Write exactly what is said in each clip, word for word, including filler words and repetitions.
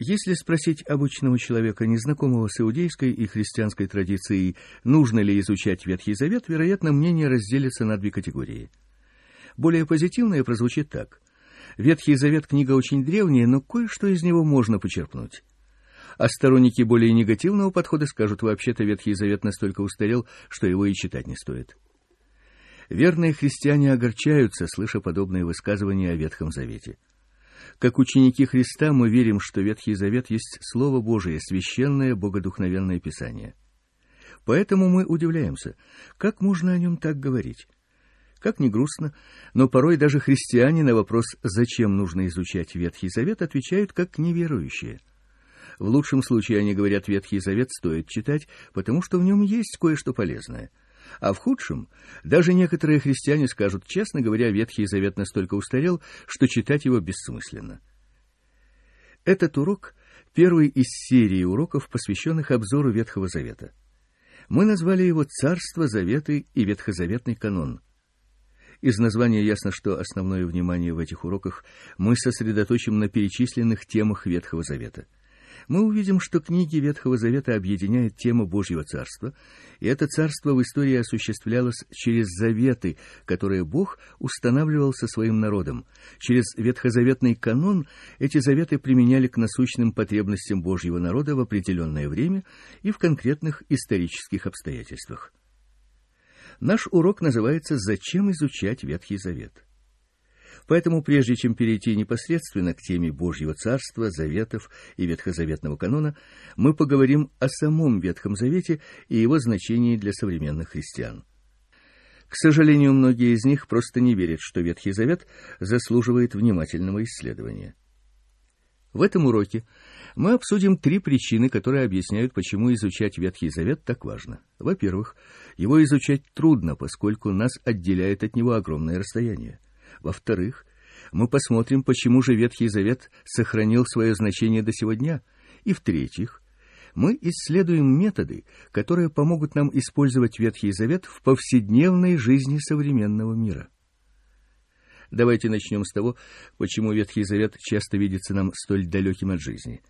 Если спросить обычного человека, незнакомого с иудейской и христианской традицией, нужно ли изучать Ветхий Завет, вероятно, мнение разделится на две категории. Более позитивное прозвучит так. Ветхий Завет — книга очень древняя, но кое-что из него можно почерпнуть. А сторонники более негативного подхода скажут, вообще-то Ветхий Завет настолько устарел, что его и читать не стоит. Верные христиане огорчаются, слыша подобные высказывания о Ветхом Завете. Как ученики Христа мы верим, что Ветхий Завет есть Слово Божие, священное, богодухновенное Писание. Поэтому мы удивляемся, как можно о нем так говорить. Как ни грустно, но порой даже христиане на вопрос, зачем нужно изучать Ветхий Завет, отвечают как неверующие. В лучшем случае они говорят, Ветхий Завет стоит читать, потому что в нем есть кое-что полезное. А в худшем, даже некоторые христиане скажут, честно говоря, Ветхий Завет настолько устарел, что читать его бессмысленно. Этот урок — первый из серии уроков, посвященных обзору Ветхого Завета. Мы назвали его «Царство, Заветы и Ветхозаветный канон». Из названия ясно, что основное внимание в этих уроках мы сосредоточим на перечисленных темах Ветхого Завета. Мы увидим, что книги Ветхого Завета объединяют тему Божьего Царства, и это царство в истории осуществлялось через заветы, которые Бог устанавливал со своим народом. Через ветхозаветный канон эти заветы применяли к насущным потребностям Божьего народа в определенное время и в конкретных исторических обстоятельствах. Наш урок называется «Зачем изучать Ветхий Завет?». Поэтому, прежде чем перейти непосредственно к теме Божьего Царства, Заветов и Ветхозаветного канона, мы поговорим о самом Ветхом Завете и его значении для современных христиан. К сожалению, многие из них просто не верят, что Ветхий Завет заслуживает внимательного исследования. В этом уроке мы обсудим три причины, которые объясняют, почему изучать Ветхий Завет так важно. Во-первых, его изучать трудно, поскольку нас отделяет от него огромное расстояние. Во-вторых, мы посмотрим, почему же Ветхий Завет сохранил свое значение до сего дня. И в-третьих, мы исследуем методы, которые помогут нам использовать Ветхий Завет в повседневной жизни современного мира. Давайте начнем с того, почему Ветхий Завет часто видится нам столь далеким от жизни.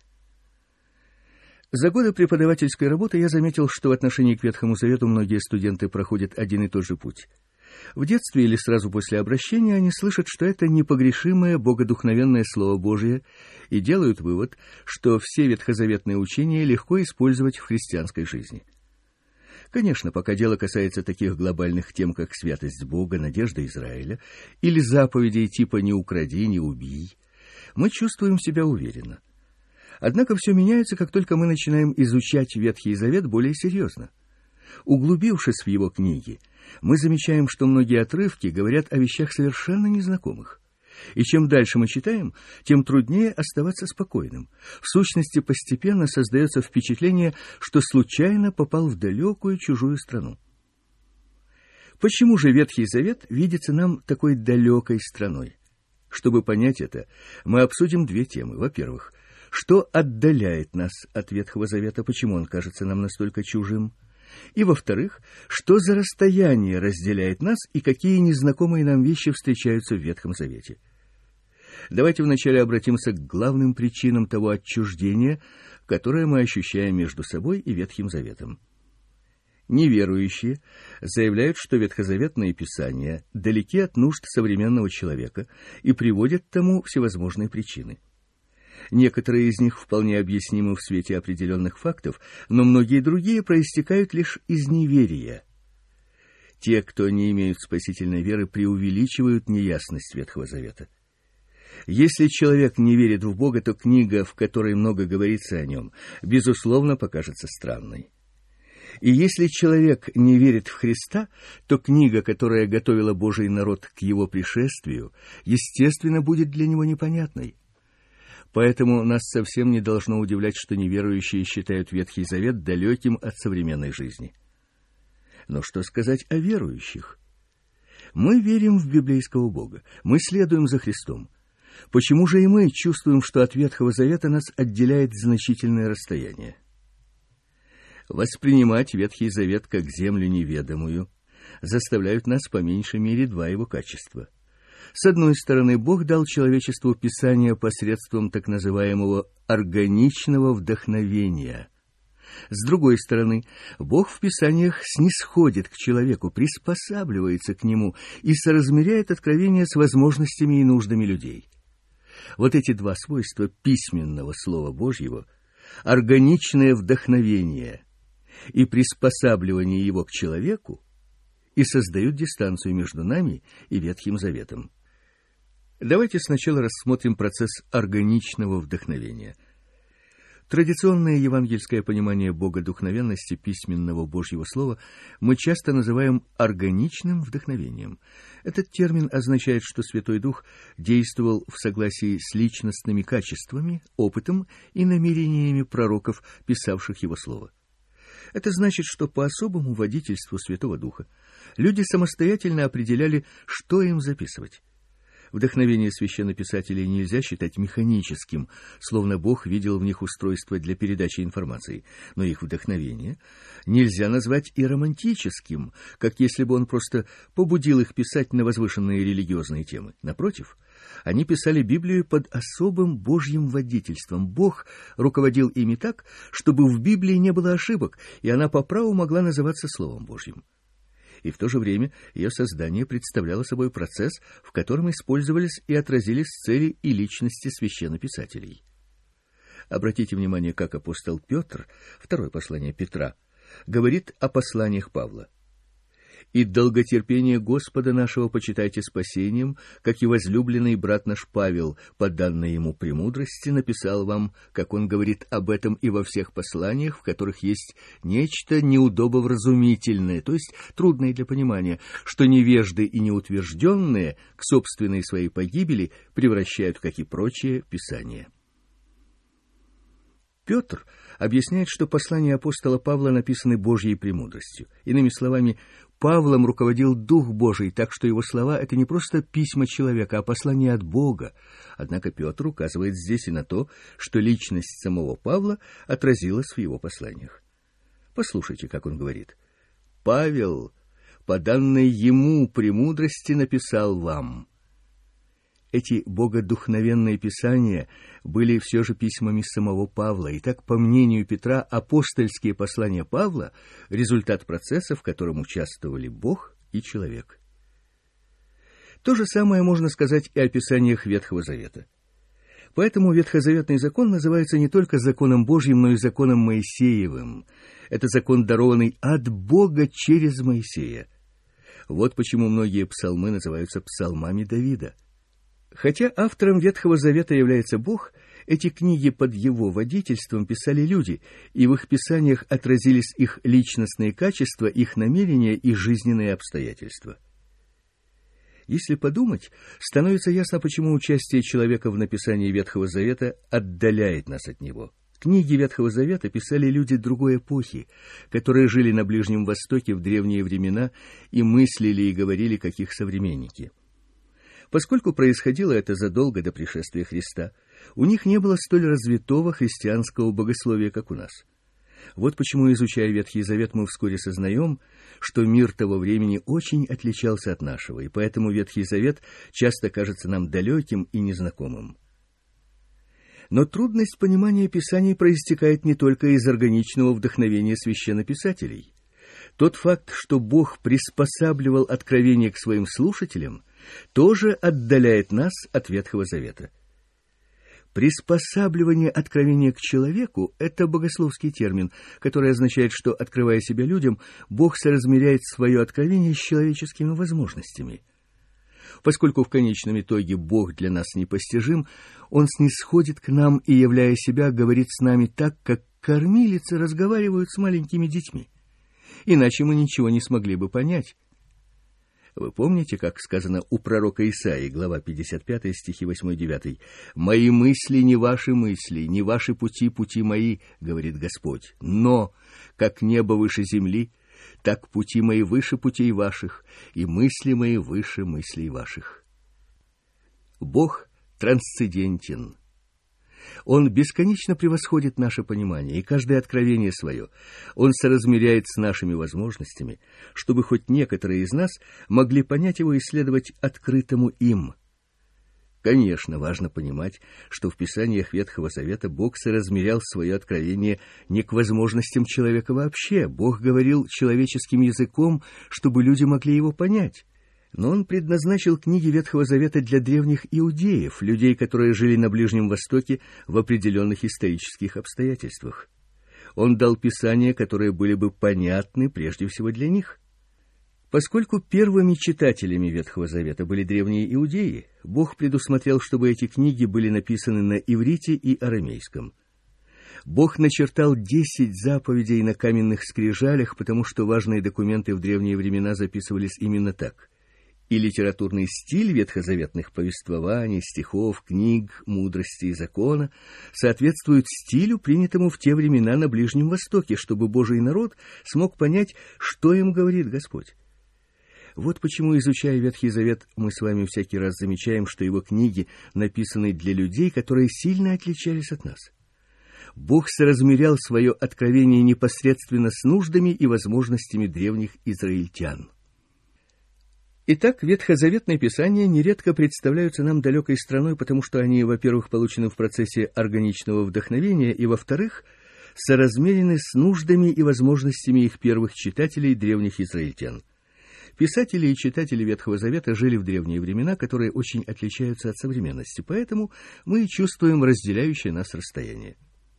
За годы преподавательской работы я заметил, что в отношении к Ветхому Завету многие студенты проходят один и тот же путь. В детстве или сразу после обращения они слышат, что это непогрешимое, богодухновенное Слово Божие, и делают вывод, что все ветхозаветные учения легко использовать в христианской жизни. Конечно, пока дело касается таких глобальных тем, как святость Бога, надежда Израиля, или заповедей типа «не укради, не убий», мы чувствуем себя уверенно. Однако все меняется, как только мы начинаем изучать Ветхий Завет более серьезно. Углубившись в его книги, мы замечаем, что многие отрывки говорят о вещах совершенно незнакомых. И чем дальше мы читаем, тем труднее оставаться спокойным. В сущности, постепенно создается впечатление, что случайно попал в далекую чужую страну. Почему же Ветхий Завет видится нам такой далекой страной? Чтобы понять это, мы обсудим две темы. Во-первых, что отдаляет нас от Ветхого Завета, почему он кажется нам настолько чужим? И, во-вторых, что за расстояние разделяет нас и какие незнакомые нам вещи встречаются в Ветхом Завете. Давайте вначале обратимся к главным причинам того отчуждения, которое мы ощущаем между собой и Ветхим Заветом. Неверующие заявляют, что ветхозаветные писания далеки от нужд современного человека и приводят к тому всевозможные причины. Некоторые из них вполне объяснимы в свете определенных фактов, но многие другие проистекают лишь из неверия. Те, кто не имеют спасительной веры, преувеличивают неясность Ветхого Завета. Если человек не верит в Бога, то книга, в которой много говорится о нем, безусловно, покажется странной. И если человек не верит в Христа, то книга, которая готовила Божий народ к его пришествию, естественно, будет для него непонятной. Поэтому нас совсем не должно удивлять, что неверующие считают Ветхий Завет далеким от современной жизни. Но что сказать о верующих? Мы верим в библейского Бога, мы следуем за Христом. Почему же и мы чувствуем, что от Ветхого Завета нас отделяет значительное расстояние? Воспринимать Ветхий Завет как землю неведомую заставляют нас по меньшей мере два его качества. С одной стороны, Бог дал человечеству Писание посредством так называемого органичного вдохновения. С другой стороны, Бог в Писаниях снисходит к человеку, приспосабливается к нему и соразмеряет откровения с возможностями и нуждами людей. Вот эти два свойства письменного Слова Божьего, органичное вдохновение и приспосабливание его к человеку, и создают дистанцию между нами и Ветхим Заветом. Давайте сначала рассмотрим процесс органичного вдохновения. Традиционное евангельское понимание богодухновенности письменного Божьего Слова мы часто называем органичным вдохновением. Этот термин означает, что Святой Дух действовал в согласии с личностными качествами, опытом и намерениями пророков, писавших его Слово. Это значит, что по особому водительству Святого Духа люди самостоятельно определяли, что им записывать. Вдохновение священнописателей нельзя считать механическим, словно Бог видел в них устройство для передачи информации, но их вдохновение нельзя назвать и романтическим, как если бы он просто побудил их писать на возвышенные религиозные темы. Напротив, они писали Библию под особым Божьим водительством. Бог руководил ими так, чтобы в Библии не было ошибок, и она по праву могла называться Словом Божьим. И в то же время ее создание представляло собой процесс, в котором использовались и отразились цели и личности священнописателей. Обратите внимание, как апостол Петр, второе послание Петра, говорит о посланиях Павла. «И долготерпение Господа нашего почитайте спасением, как и возлюбленный брат наш Павел, по данной ему премудрости, написал вам, как он говорит об этом и во всех посланиях, в которых есть нечто неудобовразумительное, то есть трудное для понимания, что невежды и неутвержденные к собственной своей погибели превращают, как и прочие, Писания». Петр объясняет, что послания апостола Павла написаны Божьей премудростью. Иными словами, Павлом руководил Дух Божий, так что его слова — это не просто письма человека, а послание от Бога. Однако Петр указывает здесь и на то, что личность самого Павла отразилась в его посланиях. Послушайте, как он говорит. «Павел, по данной ему премудрости, написал вам». Эти богодухновенные писания были все же письмами самого Павла, и так, по мнению Петра, апостольские послания Павла — результат процесса, в котором участвовали Бог и человек. То же самое можно сказать и о писаниях Ветхого Завета. Поэтому ветхозаветный закон называется не только законом Божьим, но и законом Моисеевым. Это закон, дарованный от Бога через Моисея. Вот почему многие псалмы называются псалмами Давида. Хотя автором Ветхого Завета является Бог, эти книги под его водительством писали люди, и в их писаниях отразились их личностные качества, их намерения и жизненные обстоятельства. Если подумать, становится ясно, почему участие человека в написании Ветхого Завета отдаляет нас от него. Книги Ветхого Завета писали люди другой эпохи, которые жили на Ближнем Востоке в древние времена и мыслили и говорили, как их современники. Поскольку происходило это задолго до пришествия Христа, у них не было столь развитого христианского богословия, как у нас. Вот почему, изучая Ветхий Завет, мы вскоре сознаем, что мир того времени очень отличался от нашего, и поэтому Ветхий Завет часто кажется нам далеким и незнакомым. Но трудность понимания Писаний проистекает не только из органичного вдохновения священнописателей. Тот факт, что Бог приспосабливал откровение к своим слушателям, тоже отдаляет нас от Ветхого Завета. Приспосабливание откровения к человеку — это богословский термин, который означает, что, открывая себя людям, Бог соразмеряет свое откровение с человеческими возможностями. Поскольку в конечном итоге Бог для нас непостижим, Он снисходит к нам и, являя себя, говорит с нами так, как кормилицы разговаривают с маленькими детьми. Иначе мы ничего не смогли бы понять. Вы помните, как сказано у пророка Исаии, глава пятьдесят пять, стихи восемь-девять: «Мои мысли не ваши мысли, не ваши пути пути мои, говорит Господь. Но, как небо выше земли, так пути мои выше путей ваших, и мысли мои выше мыслей ваших». Бог трансцендентен. Он бесконечно превосходит наше понимание, и каждое откровение свое Он соразмеряет с нашими возможностями, чтобы хоть некоторые из нас могли понять его и следовать открытому им. Конечно, важно понимать, что в Писаниях Ветхого Завета Бог соразмерял свое откровение не к возможностям человека вообще. Бог говорил человеческим языком, чтобы люди могли его понять. Но Он предназначил книги Ветхого Завета для древних иудеев, людей, которые жили на Ближнем Востоке в определенных исторических обстоятельствах. Он дал Писания, которые были бы понятны прежде всего для них. Поскольку первыми читателями Ветхого Завета были древние иудеи, Бог предусмотрел, чтобы эти книги были написаны на иврите и арамейском. Бог начертал десять заповедей на каменных скрижалях, потому что важные документы в древние времена записывались именно так. И литературный стиль ветхозаветных повествований, стихов, книг, мудрости и закона соответствует стилю, принятому в те времена на Ближнем Востоке, чтобы Божий народ смог понять, что им говорит Господь. Вот почему, изучая Ветхий Завет, мы с вами всякий раз замечаем, что его книги написаны для людей, которые сильно отличались от нас. Бог соразмерял свое откровение непосредственно с нуждами и возможностями древних израильтян. Итак, ветхозаветные писания нередко представляются нам далекой страной, потому что они, во-первых, получены в процессе органичного вдохновения, и, во-вторых, соразмерены с нуждами и возможностями их первых читателей, древних израильтян. Писатели и читатели Ветхого Завета жили в древние времена, которые очень отличаются от современности, поэтому мы чувствуем разделяющее нас расстояние.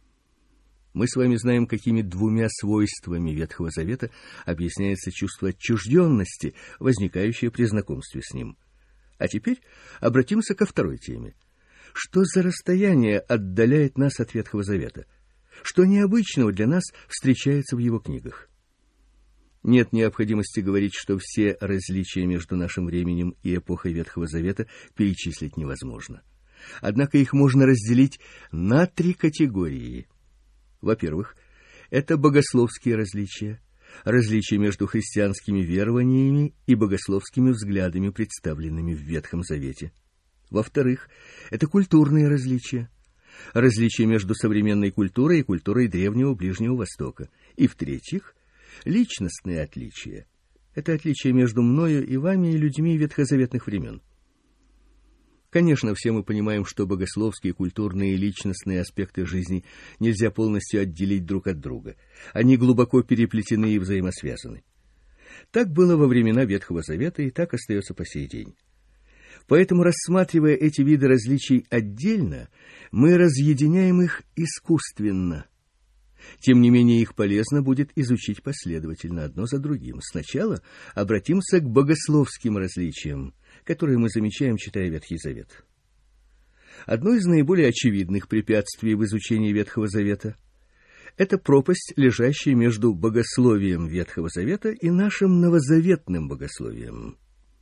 Мы с вами знаем, какими двумя свойствами Ветхого Завета объясняется чувство отчужденности, возникающее при знакомстве с ним. А теперь обратимся ко второй теме. Что за расстояние отдаляет нас от Ветхого Завета? Что необычного для нас встречается в его книгах? Нет необходимости говорить, что все различия между нашим временем и эпохой Ветхого Завета перечислить невозможно. Однако их можно разделить на три категории. Во-первых, это богословские различия, различия между христианскими верованиями и богословскими взглядами, представленными в Ветхом Завете. Во-вторых, это культурные различия, различия между современной культурой и культурой Древнего Ближнего Востока. И в-третьих, личностные отличия. Это отличия между мною и вами и людьми ветхозаветных времен. Конечно, все мы понимаем, что богословские, культурные и личностные аспекты жизни нельзя полностью отделить друг от друга. Они глубоко переплетены и взаимосвязаны. Так было во времена Ветхого Завета и так остается по сей день. Поэтому, рассматривая эти виды различий отдельно, мы разъединяем их искусственно. Тем не менее, их полезно будет изучить последовательно, одно за другим. Сначала обратимся к богословским различиям, которые мы замечаем, читая Ветхий Завет. Одно из наиболее очевидных препятствий в изучении Ветхого Завета – это пропасть, лежащая между богословием Ветхого Завета и нашим новозаветным богословием.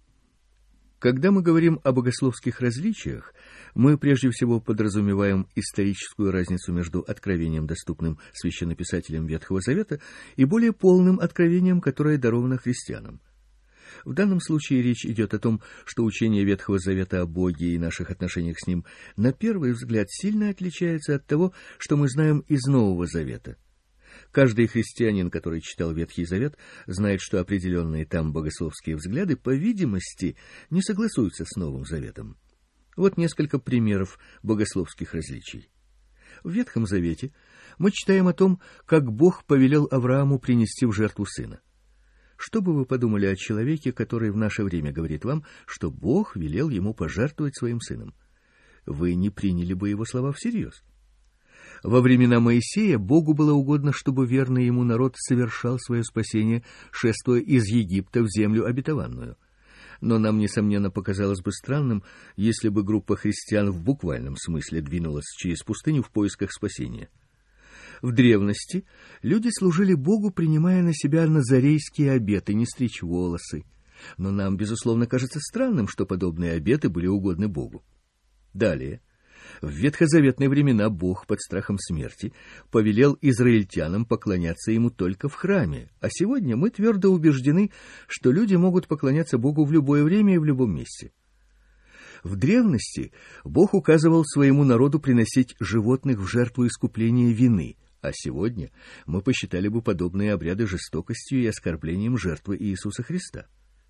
Когда мы говорим о богословских различиях, мы прежде всего подразумеваем историческую разницу между откровением, доступным священнописателям Ветхого Завета, и более полным откровением, которое даровано христианам. В данном случае речь идет о том, что учение Ветхого Завета о Боге и наших отношениях с Ним на первый взгляд сильно отличается от того, что мы знаем из Нового Завета. Каждый христианин, который читал Ветхий Завет, знает, что определенные там богословские взгляды, по видимости, не согласуются с Новым Заветом. Вот несколько примеров богословских различий. В Ветхом Завете мы читаем о том, как Бог повелел Аврааму принести в жертву сына. Что бы вы подумали о человеке, который в наше время говорит вам, что Бог велел ему пожертвовать своим сыном? Вы не приняли бы его слова всерьез. Во времена Моисея Богу было угодно, чтобы верный ему народ совершал свое спасение, шествуя из Египта в землю обетованную. Но нам, несомненно, показалось бы странным, если бы группа христиан в буквальном смысле двинулась через пустыню в поисках спасения. В древности люди служили Богу, принимая на себя назарейские обеты, не стричь волосы. Но нам, безусловно, кажется странным, что подобные обеты были угодны Богу. Далее. В ветхозаветные времена Бог под страхом смерти повелел израильтянам поклоняться Ему только в храме, а сегодня мы твердо убеждены, что люди могут поклоняться Богу в любое время и в любом месте. В древности Бог указывал своему народу приносить животных в жертву искупления вины, а сегодня мы посчитали бы подобные обряды жестокостью и оскорблением жертвы Иисуса Христа.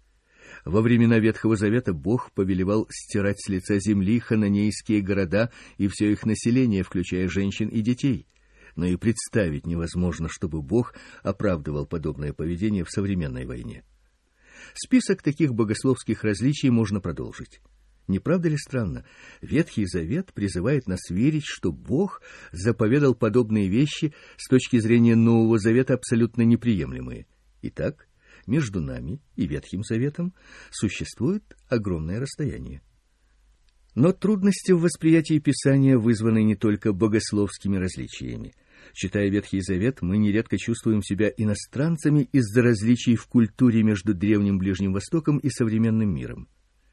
Во времена Ветхого Завета Бог повелевал стирать с лица земли хананейские города и все их население, включая женщин и детей. Но и представить невозможно, чтобы Бог оправдывал подобное поведение в современной войне. Список таких богословских различий можно продолжить. Не правда ли странно? Ветхий Завет призывает нас верить, что Бог заповедал подобные вещи с точки зрения Нового Завета абсолютно неприемлемые. Итак, между нами и Ветхим Заветом существует огромное расстояние. Но трудности в восприятии Писания вызваны не только богословскими различиями. Читая Ветхий Завет, мы нередко чувствуем себя иностранцами из-за различий в культуре между Древним Ближним Востоком и современным миром.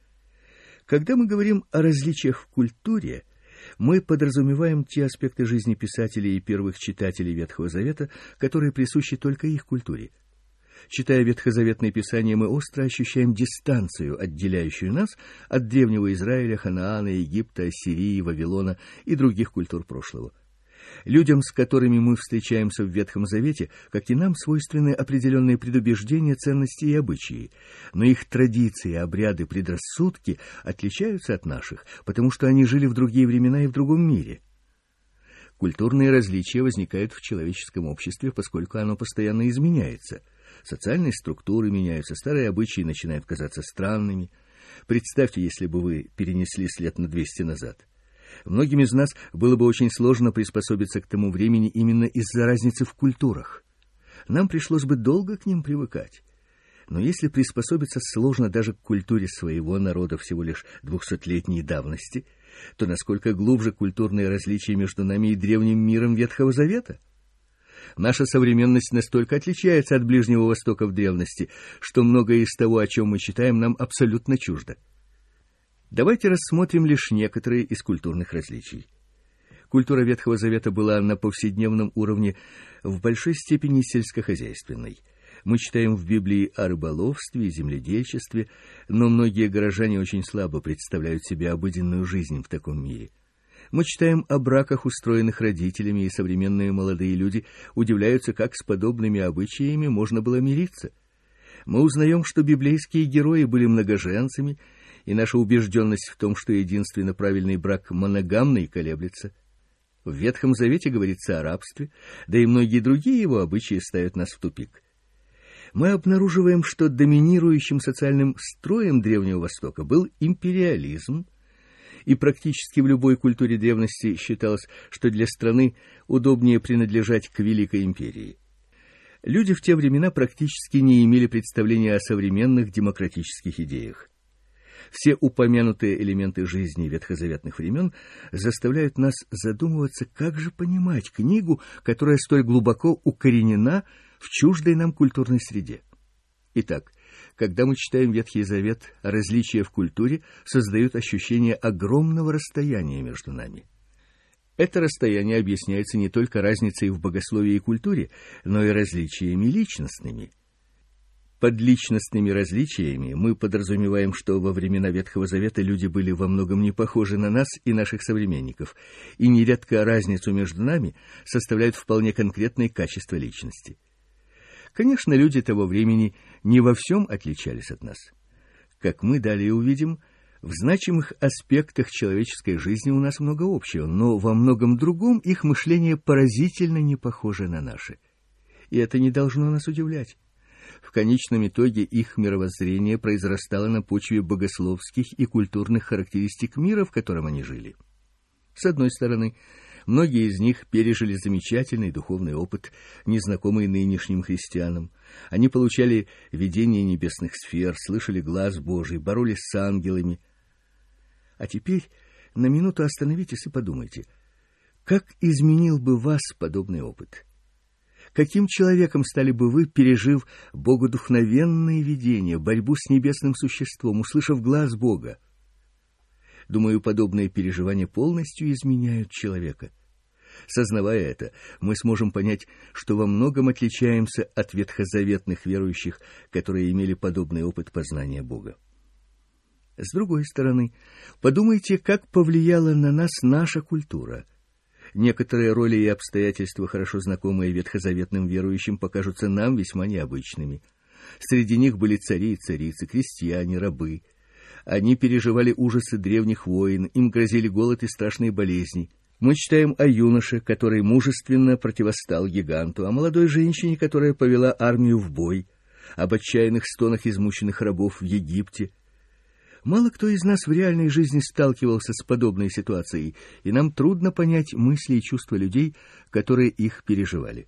Когда мы говорим о различиях в культуре, мы подразумеваем те аспекты жизни писателей и первых читателей Ветхого Завета, которые присущи только их культуре. Читая ветхозаветные писания, мы остро ощущаем дистанцию, отделяющую нас от древнего Израиля, Ханаана, Египта, Ассирии, Вавилона и других культур прошлого. Людям, с которыми мы встречаемся в Ветхом Завете, как и нам, свойственны определенные предубеждения, ценности и обычаи. Но их традиции, обряды, предрассудки отличаются от наших, потому что они жили в другие времена и в другом мире. Культурные различия возникают в человеческом обществе, поскольку оно постоянно изменяется. Социальные структуры меняются, старые обычаи начинают казаться странными. Представьте, если бы вы перенеслись лет на двести назад. Многим из нас было бы очень сложно приспособиться к тому времени именно из-за разницы в культурах. Нам пришлось бы долго к ним привыкать. Но если приспособиться сложно даже к культуре своего народа всего лишь двухсотлетней давности, то насколько глубже культурные различия между нами и древним миром Ветхого Завета? Наша современность настолько отличается от Ближнего Востока в древности, что многое из того, о чем мы читаем, нам абсолютно чуждо. Давайте рассмотрим лишь некоторые из культурных различий. Культура Ветхого Завета была на повседневном уровне в большой степени сельскохозяйственной. Мы читаем в Библии о рыболовстве и земледельчестве, но многие горожане очень слабо представляют себе обыденную жизнь в таком мире. Мы читаем о браках, устроенных родителями, и современные молодые люди удивляются, как с подобными обычаями можно было мириться. Мы узнаем, что библейские герои были многоженцами, и наша убежденность в том, что единственно правильный брак моногамный, колеблется. В Ветхом Завете говорится о рабстве, да и многие другие его обычаи ставят нас в тупик. Мы обнаруживаем, что доминирующим социальным строем Древнего Востока был империализм, и практически в любой культуре древности считалось, что для страны удобнее принадлежать к Великой империи. Люди в те времена практически не имели представления о современных демократических идеях. Все упомянутые элементы жизни ветхозаветных времен заставляют нас задумываться, как же понимать книгу, которая столь глубоко укоренена в чуждой нам культурной среде. Итак, когда мы читаем Ветхий Завет, различия в культуре создают ощущение огромного расстояния между нами. Это расстояние объясняется не только разницей в богословии и культуре, но и различиями личностными. Под личностными различиями мы подразумеваем, что во времена Ветхого Завета люди были во многом не похожи на нас и наших современников, и нередко разницу между нами составляют вполне конкретные качества личности. Конечно, люди того времени не во всем отличались от нас. Как мы далее увидим, в значимых аспектах человеческой жизни у нас много общего, но во многом другом их мышление поразительно не похоже на наше. И это не должно нас удивлять. В конечном итоге их мировоззрение произрастало на почве богословских и культурных характеристик мира, в котором они жили. С одной стороны, многие из них пережили замечательный духовный опыт, незнакомый нынешним христианам. Они получали видение небесных сфер, слышали глас Божий, боролись с ангелами. А теперь на минуту остановитесь и подумайте, как изменил бы вас подобный опыт? Каким человеком стали бы вы, пережив богодухновенное видение, борьбу с небесным существом, услышав глас Бога? Думаю, подобные переживания полностью изменяют человека. Сознавая это, мы сможем понять, что во многом отличаемся от ветхозаветных верующих, которые имели подобный опыт познания Бога. С другой стороны, подумайте, как повлияла на нас наша культура. Некоторые роли и обстоятельства, хорошо знакомые ветхозаветным верующим, покажутся нам весьма необычными. Среди них были цари и царицы, крестьяне, рабы. Они переживали ужасы древних войн, им грозили голод и страшные болезни. Мы читаем о юноше, который мужественно противостал гиганту, о молодой женщине, которая повела армию в бой, об отчаянных стонах измученных рабов в Египте. Мало кто из нас в реальной жизни сталкивался с подобной ситуацией, и нам трудно понять мысли и чувства людей, которые их переживали.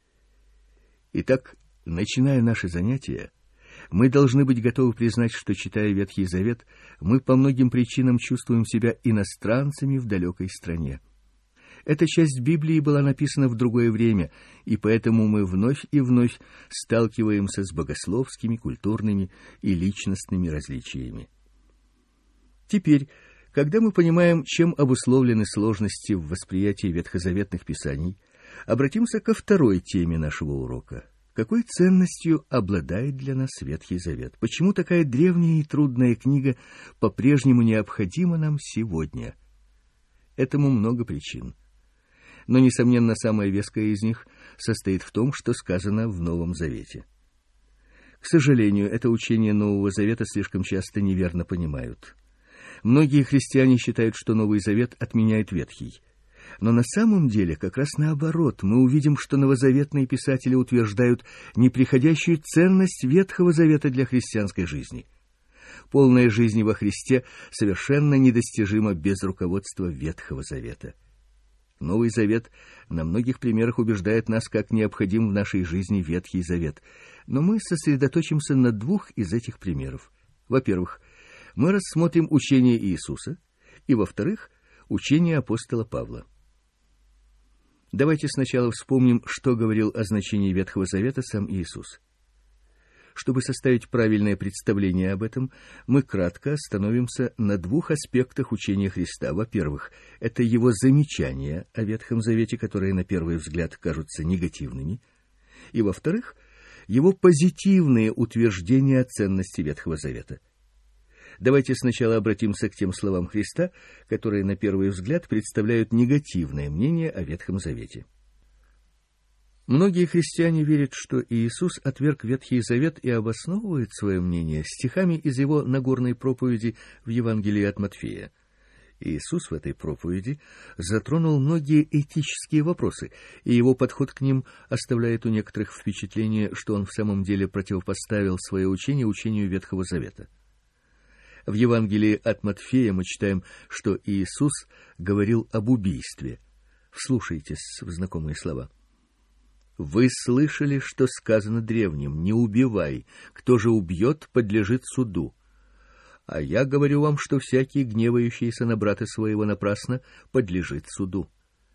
Итак, начиная наши занятия, мы должны быть готовы признать, что, читая Ветхий Завет, мы по многим причинам чувствуем себя иностранцами в далекой стране. Эта часть Библии была написана в другое время, и поэтому мы вновь и вновь сталкиваемся с богословскими, культурными и личностными различиями. Теперь, когда мы понимаем, чем обусловлены сложности в восприятии ветхозаветных писаний, обратимся ко второй теме нашего урока. Какой ценностью обладает для нас Ветхий Завет? Почему такая древняя и трудная книга по-прежнему необходима нам сегодня? Этому много причин. Но, несомненно, самая веская из них состоит в том, что сказано в Новом Завете. К сожалению, это учение Нового Завета слишком часто неверно понимают. Многие христиане считают, что Новый Завет отменяет Ветхий. Но на самом деле как раз наоборот. Мы увидим, что новозаветные писатели утверждают неприходящую ценность Ветхого Завета для христианской жизни. Полная жизнь во Христе совершенно недостижима без руководства Ветхого Завета. Новый Завет на многих примерах убеждает нас, как необходим в нашей жизни Ветхий Завет. Но мы сосредоточимся на двух из этих примеров. Во-первых, мы рассмотрим учение Иисуса, и, во-вторых, учение апостола Павла. Давайте сначала вспомним, что говорил о значении Ветхого Завета сам Иисус. Чтобы составить правильное представление об этом, мы кратко остановимся на двух аспектах учения Христа. Во-первых, это его замечания о Ветхом Завете, которые на первый взгляд кажутся негативными, и, во-вторых, его позитивные утверждения о ценности Ветхого Завета. Давайте сначала обратимся к тем словам Христа, которые на первый взгляд представляют негативное мнение о Ветхом Завете. Многие христиане верят, что Иисус отверг Ветхий Завет и обосновывает свое мнение стихами из его Нагорной проповеди в Евангелии от Матфея. Иисус в этой проповеди затронул многие этические вопросы, и его подход к ним оставляет у некоторых впечатление, что он в самом деле противопоставил свое учение учению Ветхого Завета. В Евангелии от Матфея мы читаем, что Иисус говорил об убийстве. Вслушайтесь в знакомые слова. «Вы слышали, что сказано древним: не убивай, кто же убьет, подлежит суду. А я говорю вам, что всякий, гневающийся на брата своего напрасно, подлежит суду».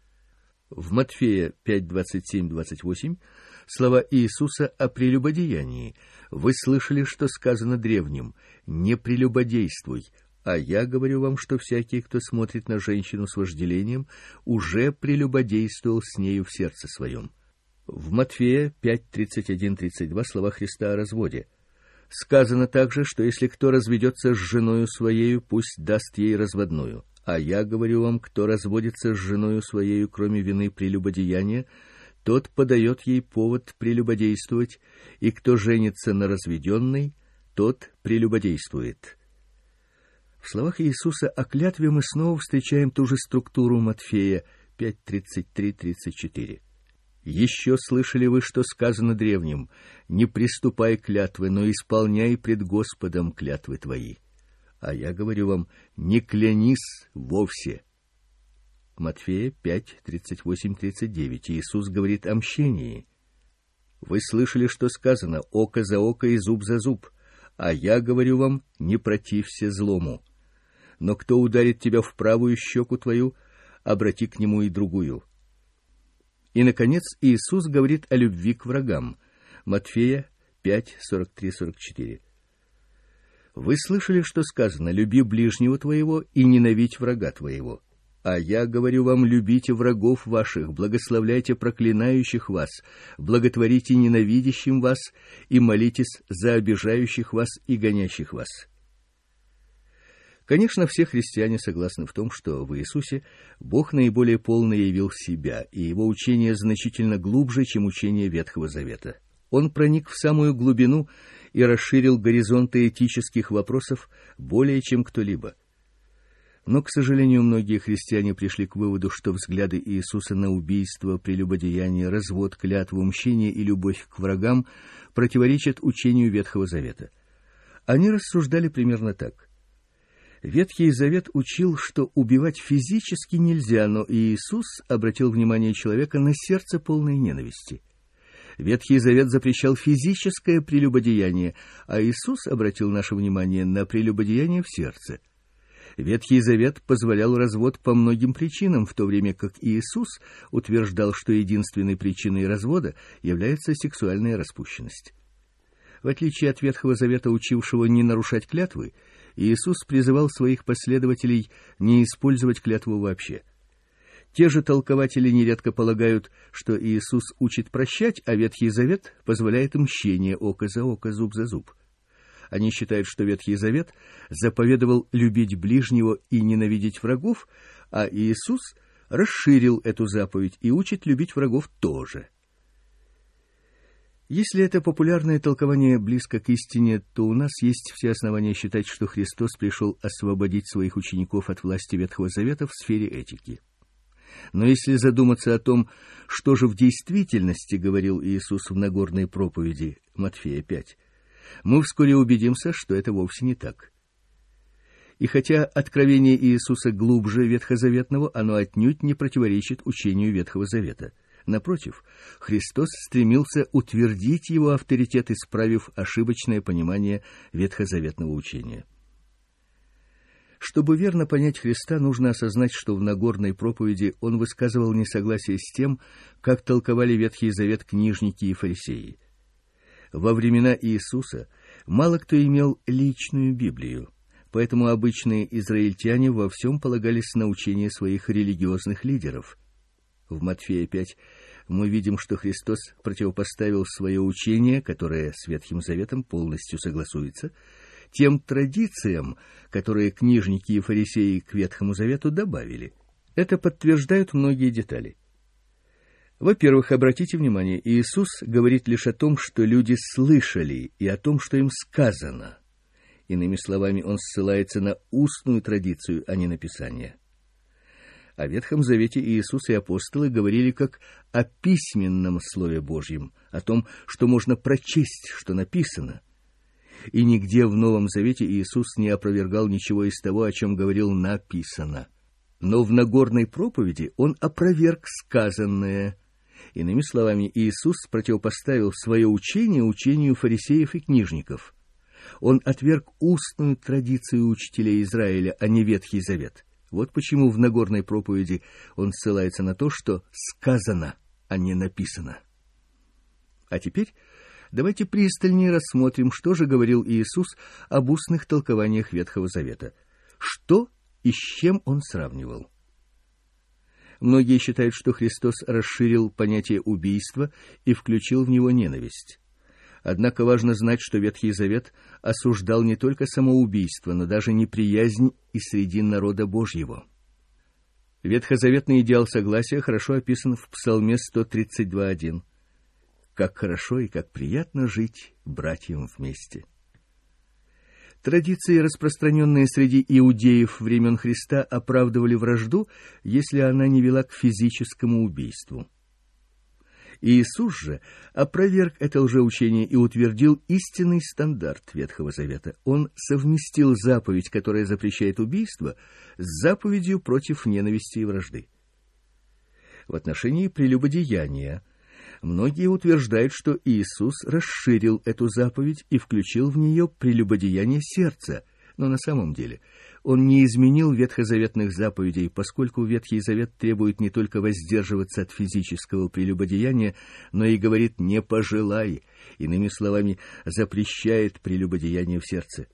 В Матфея пять, двадцать семь двадцать восемь слова Иисуса о прелюбодеянии. «Вы слышали, что сказано древним: не прелюбодействуй, а я говорю вам, что всякий, кто смотрит на женщину с вожделением, уже прелюбодействовал с нею в сердце своем». В Матфея пять, тридцать один тридцать два слова Христа о разводе. «Сказано также, что если кто разведется с женою своею, пусть даст ей разводную. А я говорю вам, кто разводится с женою своею, кроме вины прелюбодеяния, тот подает ей повод прелюбодействовать, и кто женится на разведенной, тот прелюбодействует». В словах Иисуса о клятве мы снова встречаем ту же структуру Матфея пять, тридцать три тридцать четыре. «Еще слышали вы, что сказано древним: не приступай клятвы, но исполняй пред Господом клятвы твои. А я говорю вам, не клянись вовсе». Матфея пять, тридцать восемь тридцать девять. Иисус говорит о мщении. «Вы слышали, что сказано: око за око и зуб за зуб. А я говорю вам, не протився злому. Но кто ударит тебя в правую щеку твою, обрати к нему и другую». И, наконец, Иисус говорит о любви к врагам. Матфея пять, сорок три сорок четыре. «Вы слышали, что сказано: люби ближнего твоего и ненавидь врага твоего. А я говорю вам, любите врагов ваших, благословляйте проклинающих вас, благотворите ненавидящим вас, и молитесь за обижающих вас и гонящих вас». Конечно, все христиане согласны в том, что в Иисусе Бог наиболее полно явил себя, и его учение значительно глубже, чем учение Ветхого Завета. Он проник в самую глубину и расширил горизонты этических вопросов более чем кто-либо. Но, к сожалению, многие христиане пришли к выводу, что взгляды Иисуса на убийство, прелюбодеяние, развод, клятву, мщение и любовь к врагам противоречат учению Ветхого Завета. Они рассуждали примерно так. Ветхий Завет учил, что убивать физически нельзя, но Иисус обратил внимание человека на сердце полной ненависти. Ветхий Завет запрещал физическое прелюбодеяние, а Иисус обратил наше внимание на прелюбодеяние в сердце. Ветхий Завет позволял развод по многим причинам, в то время как Иисус утверждал, что единственной причиной развода является сексуальная распущенность. В отличие от Ветхого Завета, учившего не нарушать клятвы, Иисус призывал своих последователей не использовать клятву вообще. Те же толкователи нередко полагают, что Иисус учит прощать, а Ветхий Завет позволяет мщение око за око, зуб за зуб. Они считают, что Ветхий Завет заповедовал любить ближнего и ненавидеть врагов, а Иисус расширил эту заповедь и учит любить врагов тоже. Если это популярное толкование близко к истине, то у нас есть все основания считать, что Христос пришел освободить своих учеников от власти Ветхого Завета в сфере этики. Но если задуматься о том, что же в действительности говорил Иисус в Нагорной проповеди, Матфея пять, мы вскоре убедимся, что это вовсе не так. И хотя откровение Иисуса глубже ветхозаветного, оно отнюдь не противоречит учению Ветхого Завета. Напротив, Христос стремился утвердить его авторитет, исправив ошибочное понимание ветхозаветного учения. Чтобы верно понять Христа, нужно осознать, что в Нагорной проповеди он высказывал несогласие с тем, как толковали Ветхий Завет книжники и фарисеи. Во времена Иисуса мало кто имел личную Библию, поэтому обычные израильтяне во всем полагались на учение своих религиозных лидеров. В Матфея пять мы видим, что Христос противопоставил свое учение, которое с Ветхим Заветом полностью согласуется, тем традициям, которые книжники и фарисеи к Ветхому Завету добавили. Это подтверждают многие детали. Во-первых, обратите внимание, Иисус говорит лишь о том, что люди слышали, и о том, что им сказано. Иными словами, он ссылается на устную традицию, а не на Писание. О Ветхом Завете Иисус и апостолы говорили как о письменном Слове Божьем, о том, что можно прочесть, что написано. И нигде в Новом Завете Иисус не опровергал ничего из того, о чем говорил написано. Но в Нагорной проповеди он опроверг сказанное. Иными словами, Иисус противопоставил свое учение учению фарисеев и книжников. Он отверг устную традицию учителей Израиля, а не Ветхий Завет. Вот почему в Нагорной проповеди он ссылается на то, что сказано, а не написано. А теперь давайте пристальнее рассмотрим, что же говорил Иисус об устных толкованиях Ветхого Завета. Что и с чем он сравнивал? Многие считают, что Христос расширил понятие убийства и включил в него ненависть. Однако важно знать, что Ветхий Завет осуждал не только самоубийство, но даже неприязнь и среди народа Божьего. Ветхозаветный идеал согласия хорошо описан в Псалме сто тридцать два один. «Как хорошо и как приятно жить братьям вместе». Традиции, распространенные среди иудеев времен Христа, оправдывали вражду, если она не вела к физическому убийству. Иисус же опроверг это лжеучение и утвердил истинный стандарт Ветхого Завета. Он совместил заповедь, которая запрещает убийство, с заповедью против ненависти и вражды. В отношении прелюбодеяния многие утверждают, что Иисус расширил эту заповедь и включил в нее прелюбодеяние сердца, но на самом деле он не изменил ветхозаветных заповедей, поскольку Ветхий Завет требует не только воздерживаться от физического прелюбодеяния, но и говорит «не пожелай», иными словами, запрещает прелюбодеяние в сердце.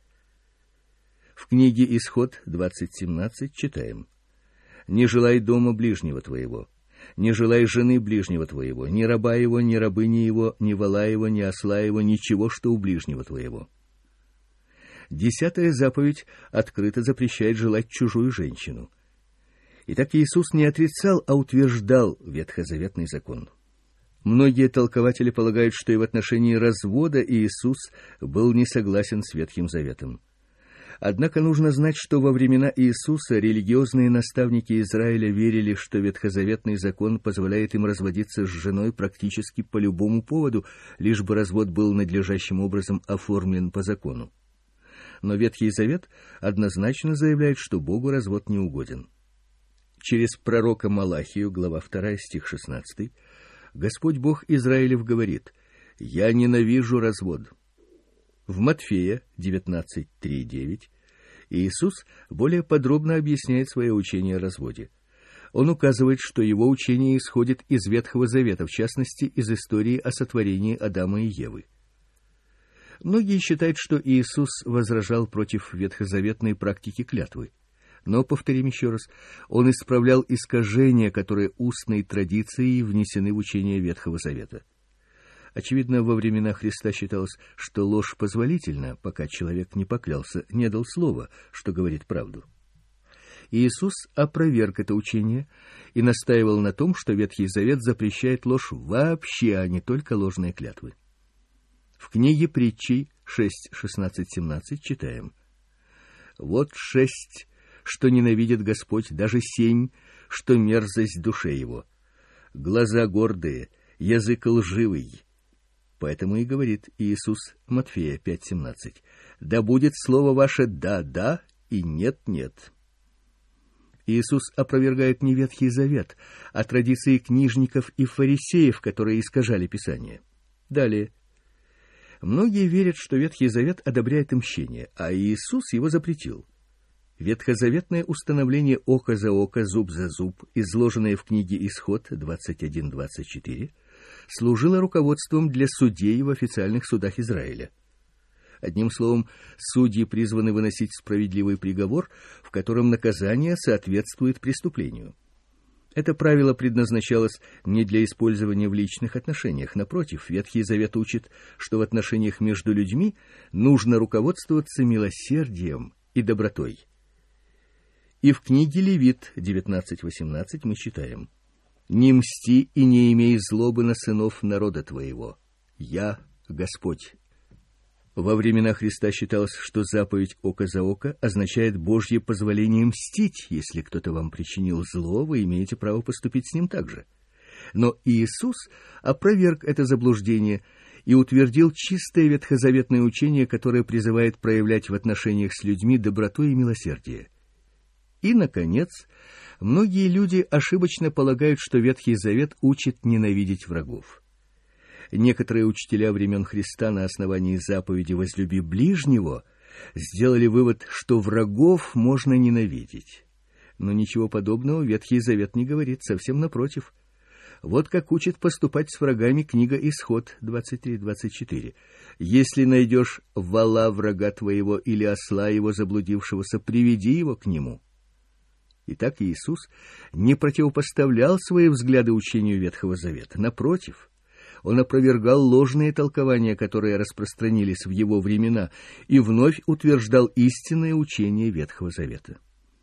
В книге Исход двадцать семнадцать читаем: «Не желай дома ближнего твоего, не желай жены ближнего твоего, ни раба его, ни рабыни его, ни вола его, ни осла его, ничего, что у ближнего твоего». Десятая заповедь открыто запрещает желать чужую женщину. Итак, Иисус не отрицал, а утверждал ветхозаветный закон. Многие толкователи полагают, что и в отношении развода Иисус был не согласен с Ветхим Заветом. Однако нужно знать, что во времена Иисуса религиозные наставники Израиля верили, что ветхозаветный закон позволяет им разводиться с женой практически по любому поводу, лишь бы развод был надлежащим образом оформлен по закону. Но Ветхий Завет однозначно заявляет, что Богу развод не угоден. Через пророка Малахию, глава вторая, стих шестнадцатый, Господь Бог Израилев говорит: «Я ненавижу развод». В Матфея девятнадцать, три, девять Иисус более подробно объясняет свое учение о разводе. Он указывает, что его учение исходит из Ветхого Завета, в частности, из истории о сотворении Адама и Евы. Многие считают, что Иисус возражал против ветхозаветной практики клятвы. Но, повторим еще раз, он исправлял искажения, которые устной традицией внесены в учение Ветхого Завета. Очевидно, во времена Христа считалось, что ложь позволительна, пока человек не поклялся, не дал слова, что говорит правду. Иисус опроверг это учение и настаивал на том, что Ветхий Завет запрещает ложь вообще, а не только ложные клятвы. В книге Притчей шесть, шестнадцать, семнадцать читаем: «Вот шесть, что ненавидит Господь, даже семь, что мерзость душе его. Глаза гордые, язык лживый». Поэтому и говорит Иисус, Матфея пять, семнадцать: «Да будет слово ваше «да, да» и «нет, нет». Иисус опровергает не Ветхий Завет, а традиции книжников и фарисеев, которые искажали Писание. Далее. Многие верят, что Ветхий Завет одобряет мщение, а Иисус его запретил. Ветхозаветное установление око за око, зуб за зуб, изложенное в книге Исход двадцать один, двадцать четыре, служило руководством для судей в официальных судах Израиля. Одним словом, судьи призваны выносить справедливый приговор, в котором наказание соответствует преступлению. Это правило предназначалось не для использования в личных отношениях. Напротив, Ветхий Завет учит, что в отношениях между людьми нужно руководствоваться милосердием и добротой. И в книге Левит девятнадцать, восемнадцать мы читаем: «Не мсти и не имей злобы на сынов народа твоего. Я Господь». Во времена Христа считалось, что заповедь «око за око» означает Божье позволение мстить. Если кто-то вам причинил зло, вы имеете право поступить с ним так же. Но Иисус опроверг это заблуждение и утвердил чистое ветхозаветное учение, которое призывает проявлять в отношениях с людьми доброту и милосердие. И, наконец, многие люди ошибочно полагают, что Ветхий Завет учит ненавидеть врагов. Некоторые учителя времен Христа на основании заповеди «возлюби ближнего» сделали вывод, что врагов можно ненавидеть. Но ничего подобного Ветхий Завет не говорит, совсем напротив. Вот как учит поступать с врагами книга Исход двадцать три, двадцать четыре. «Если найдешь вола врага твоего или осла его заблудившегося, приведи его к нему». Итак, Иисус не противопоставлял свои взгляды учению Ветхого Завета. Напротив, он опровергал ложные толкования, которые распространились в его времена, и вновь утверждал истинное учение Ветхого Завета.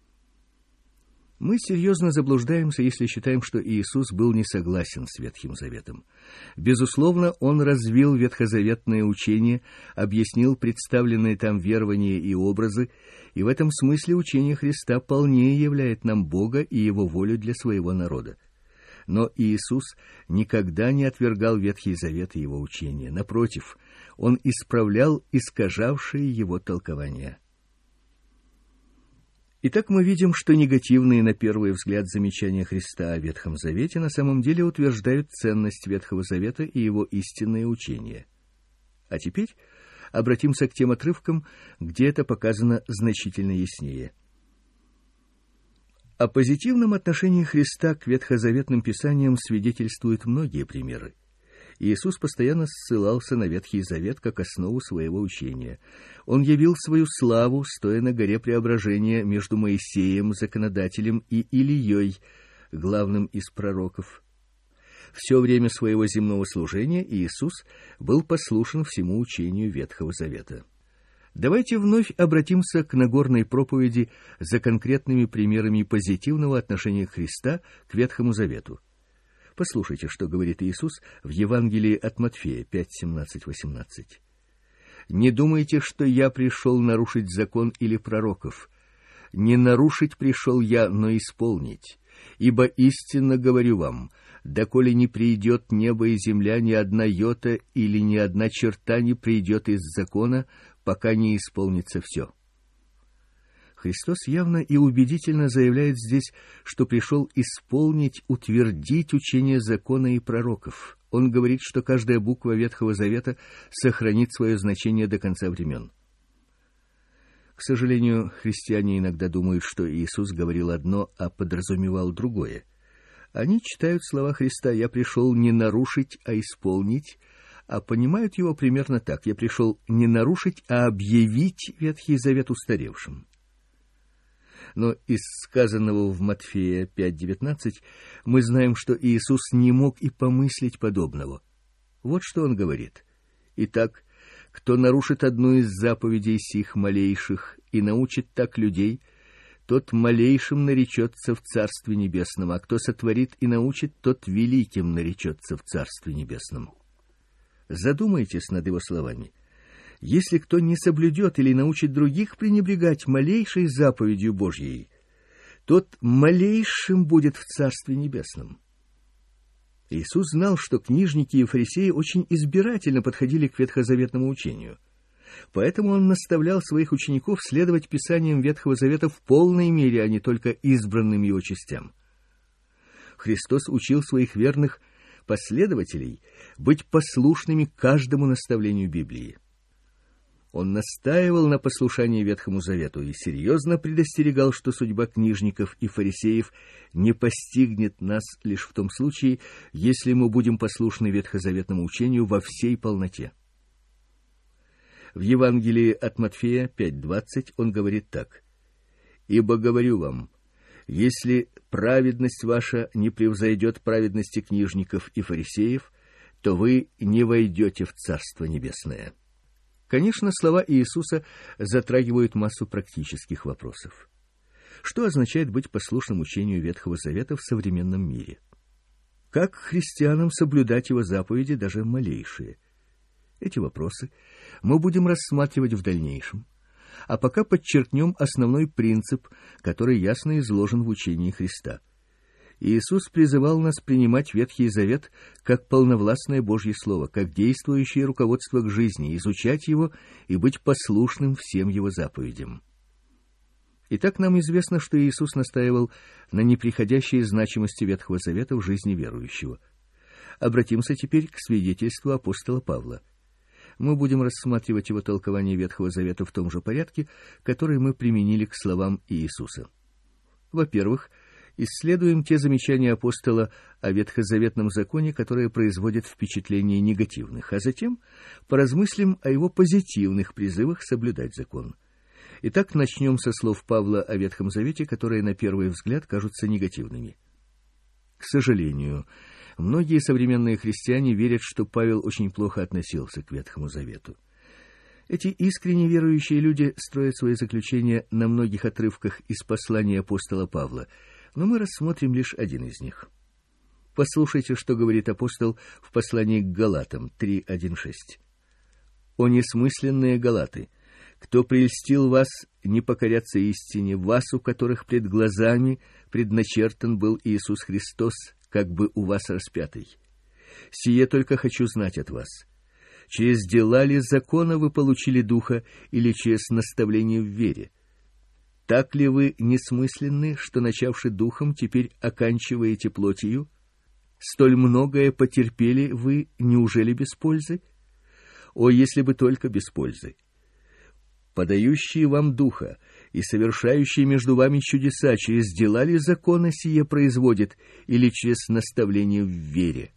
Мы серьезно заблуждаемся, если считаем, что Иисус был не согласен с Ветхим Заветом. Безусловно, он развил ветхозаветное учение, объяснил представленные там верования и образы, и в этом смысле учение Христа полнее являет нам Бога и Его волю для своего народа. Но Иисус никогда не отвергал Ветхий Завет и его учение. Напротив, он исправлял искажавшие его толкования. Итак, мы видим, что негативные на первый взгляд замечания Христа о Ветхом Завете на самом деле утверждают ценность Ветхого Завета и его истинное учение. А теперь обратимся к тем отрывкам, где это показано значительно яснее. О позитивном отношении Христа к ветхозаветным писаниям свидетельствуют многие примеры. Иисус постоянно ссылался на Ветхий Завет как основу своего учения. Он явил свою славу, стоя на горе Преображения между Моисеем, законодателем, и Илией, главным из пророков. Все время своего земного служения Иисус был послушен всему учению Ветхого Завета. Давайте вновь обратимся к Нагорной проповеди за конкретными примерами позитивного отношения Христа к Ветхому Завету. Послушайте, что говорит Иисус в Евангелии от Матфея пять, семнадцать, восемнадцать. «Не думайте, что я пришел нарушить закон или пророков. Не нарушить пришел я, но исполнить. Ибо истинно говорю вам, доколе не придет небо и земля, ни одна йота или ни одна черта не придет из закона, пока не исполнится все». Христос явно и убедительно заявляет здесь, что пришел исполнить, утвердить учение закона и пророков. Он говорит, что каждая буква Ветхого Завета сохранит свое значение до конца времен. К сожалению, христиане иногда думают, что Иисус говорил одно, а подразумевал другое. Они читают слова Христа «Я пришел не нарушить, а исполнить», а понимают его примерно так: «Я пришел не нарушить, а объявить Ветхий Завет устаревшим». Но из сказанного в Матфея пять девятнадцать мы знаем, что Иисус не мог и помыслить подобного. Вот что он говорит: «Итак, кто нарушит одну из заповедей сих малейших и научит так людей, тот малейшим наречется в Царстве Небесном, а кто сотворит и научит, тот великим наречется в Царстве Небесном». Задумайтесь над его словами. Если кто не соблюдет или научит других пренебрегать малейшей заповедью Божьей, тот малейшим будет в Царстве Небесном. Иисус знал, что книжники и фарисеи очень избирательно подходили к ветхозаветному учению. Поэтому он наставлял своих учеников следовать Писаниям Ветхого Завета в полной мере, а не только избранным его частям. Христос учил своих верных последователей быть послушными каждому наставлению Библии. Он настаивал на послушании Ветхому Завету и серьезно предостерегал, что судьба книжников и фарисеев не постигнет нас лишь в том случае, если мы будем послушны ветхозаветному учению во всей полноте. В Евангелии от Матфея пять двадцать он говорит так: «Ибо говорю вам, если праведность ваша не превзойдет праведности книжников и фарисеев, то вы не войдете в Царство Небесное». Конечно, слова Иисуса затрагивают массу практических вопросов. Что означает быть послушным учению Ветхого Завета в современном мире? Как христианам соблюдать его заповеди, даже малейшие? Эти вопросы мы будем рассматривать в дальнейшем, а пока подчеркнем основной принцип, который ясно изложен в учении Христа. Иисус призывал нас принимать Ветхий Завет как полновластное Божье Слово, как действующее руководство к жизни, изучать его и быть послушным всем его заповедям. Итак, нам известно, что Иисус настаивал на неприходящей значимости Ветхого Завета в жизни верующего. Обратимся теперь к свидетельству апостола Павла. Мы будем рассматривать его толкование Ветхого Завета в том же порядке, который мы применили к словам Иисуса. Во-первых, исследуем те замечания апостола о ветхозаветном законе, которые производят впечатление негативных, а затем поразмыслим о его позитивных призывах соблюдать закон. Итак, начнем со слов Павла о Ветхом Завете, которые на первый взгляд кажутся негативными. К сожалению, многие современные христиане верят, что Павел очень плохо относился к Ветхому Завету. Эти искренне верующие люди строят свои заключения на многих отрывках из послания апостола Павла, но мы рассмотрим лишь один из них. Послушайте, что говорит апостол в послании к Галатам три один шесть. «О несмысленные галаты! Кто прельстил вас не покоряться истине, вас, у которых пред глазами предначертан был Иисус Христос, как бы у вас распятый? Сие только хочу знать от вас. Через дела ли закона вы получили духа, или через наставление в вере? Так ли вы несмысленны, что, начавши духом, теперь оканчиваете плотью? Столь многое потерпели вы, неужели без пользы? О, если бы только без пользы! Подающие вам духа и совершающие между вами чудеса, через дела ли закона сие производит, или через наставление в вере?»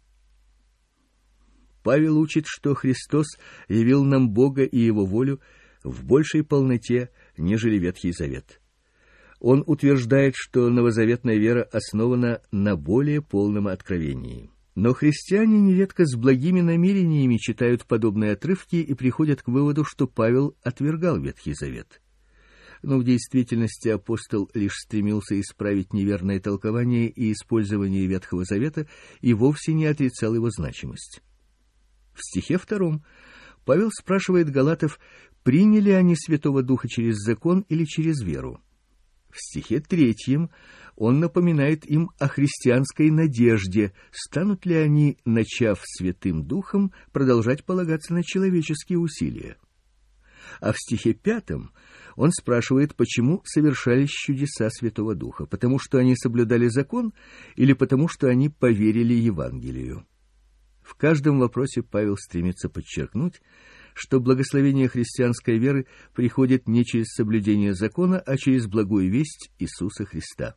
Павел учит, что Христос явил нам Бога и Его волю в большей полноте, нежели Ветхий Завет. Он утверждает, что новозаветная вера основана на более полном откровении. Но христиане нередко с благими намерениями читают подобные отрывки и приходят к выводу, что Павел отвергал Ветхий Завет. Но в действительности апостол лишь стремился исправить неверное толкование и использование Ветхого Завета и вовсе не отрицал его значимость. В стихе втором Павел спрашивает галатов, приняли они Святого Духа через закон или через веру. В стихе третьем он напоминает им о христианской надежде, станут ли они, начав Святым Духом, продолжать полагаться на человеческие усилия. А в стихе пятом он спрашивает, почему совершались чудеса Святого Духа, потому что они соблюдали закон или потому что они поверили Евангелию. В каждом вопросе Павел стремится подчеркнуть, что благословение христианской веры приходит не через соблюдение закона, а через благую весть Иисуса Христа.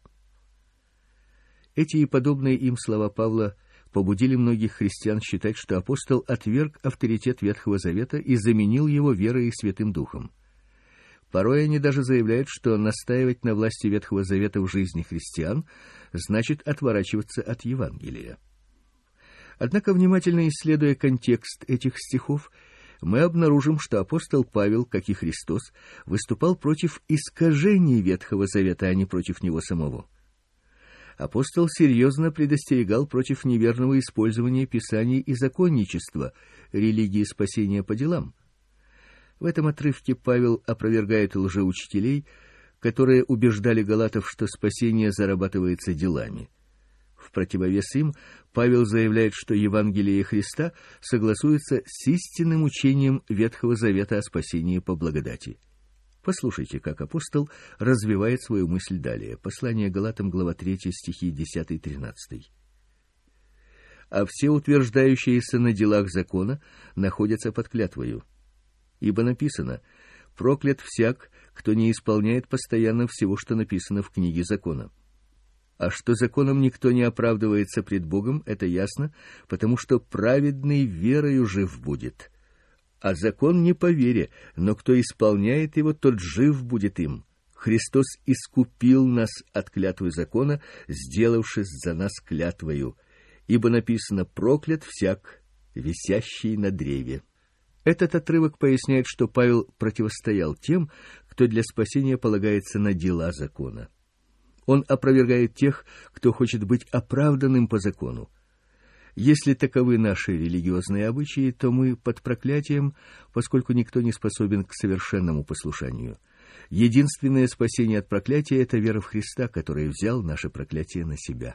Эти и подобные им слова Павла побудили многих христиан считать, что апостол отверг авторитет Ветхого Завета и заменил его верой и Святым Духом. Порой они даже заявляют, что настаивать на власти Ветхого Завета в жизни христиан значит отворачиваться от Евангелия. Однако, внимательно исследуя контекст этих стихов, мы обнаружим, что апостол Павел, как и Христос, выступал против искажений Ветхого Завета, а не против него самого. Апостол серьезно предостерегал против неверного использования Писаний и законничества, религии спасения по делам. В этом отрывке Павел опровергает лжеучителей, которые убеждали галатов, что спасение зарабатывается делами. В противовес им Павел заявляет, что Евангелие Христа согласуется с истинным учением Ветхого Завета о спасении по благодати. Послушайте, как апостол развивает свою мысль далее. Послание Галатам, глава третья, стихи десятый-тринадцатый. «А все утверждающиеся на делах закона находятся под клятвою. Ибо написано: проклят всяк, кто не исполняет постоянно всего, что написано в книге закона. А что законом никто не оправдывается пред Богом, это ясно, потому что праведный верою жив будет. А закон не по вере, но кто исполняет его, тот жив будет им. Христос искупил нас от клятвы закона, сделавшись за нас клятвою. Ибо написано: проклят всяк, висящий на древе». Этот отрывок поясняет, что Павел противостоял тем, кто для спасения полагается на дела закона. Он опровергает тех, кто хочет быть оправданным по закону. Если таковы наши религиозные обычаи, то мы под проклятием, поскольку никто не способен к совершенному послушанию. Единственное спасение от проклятия — это вера в Христа, который взял наше проклятие на себя.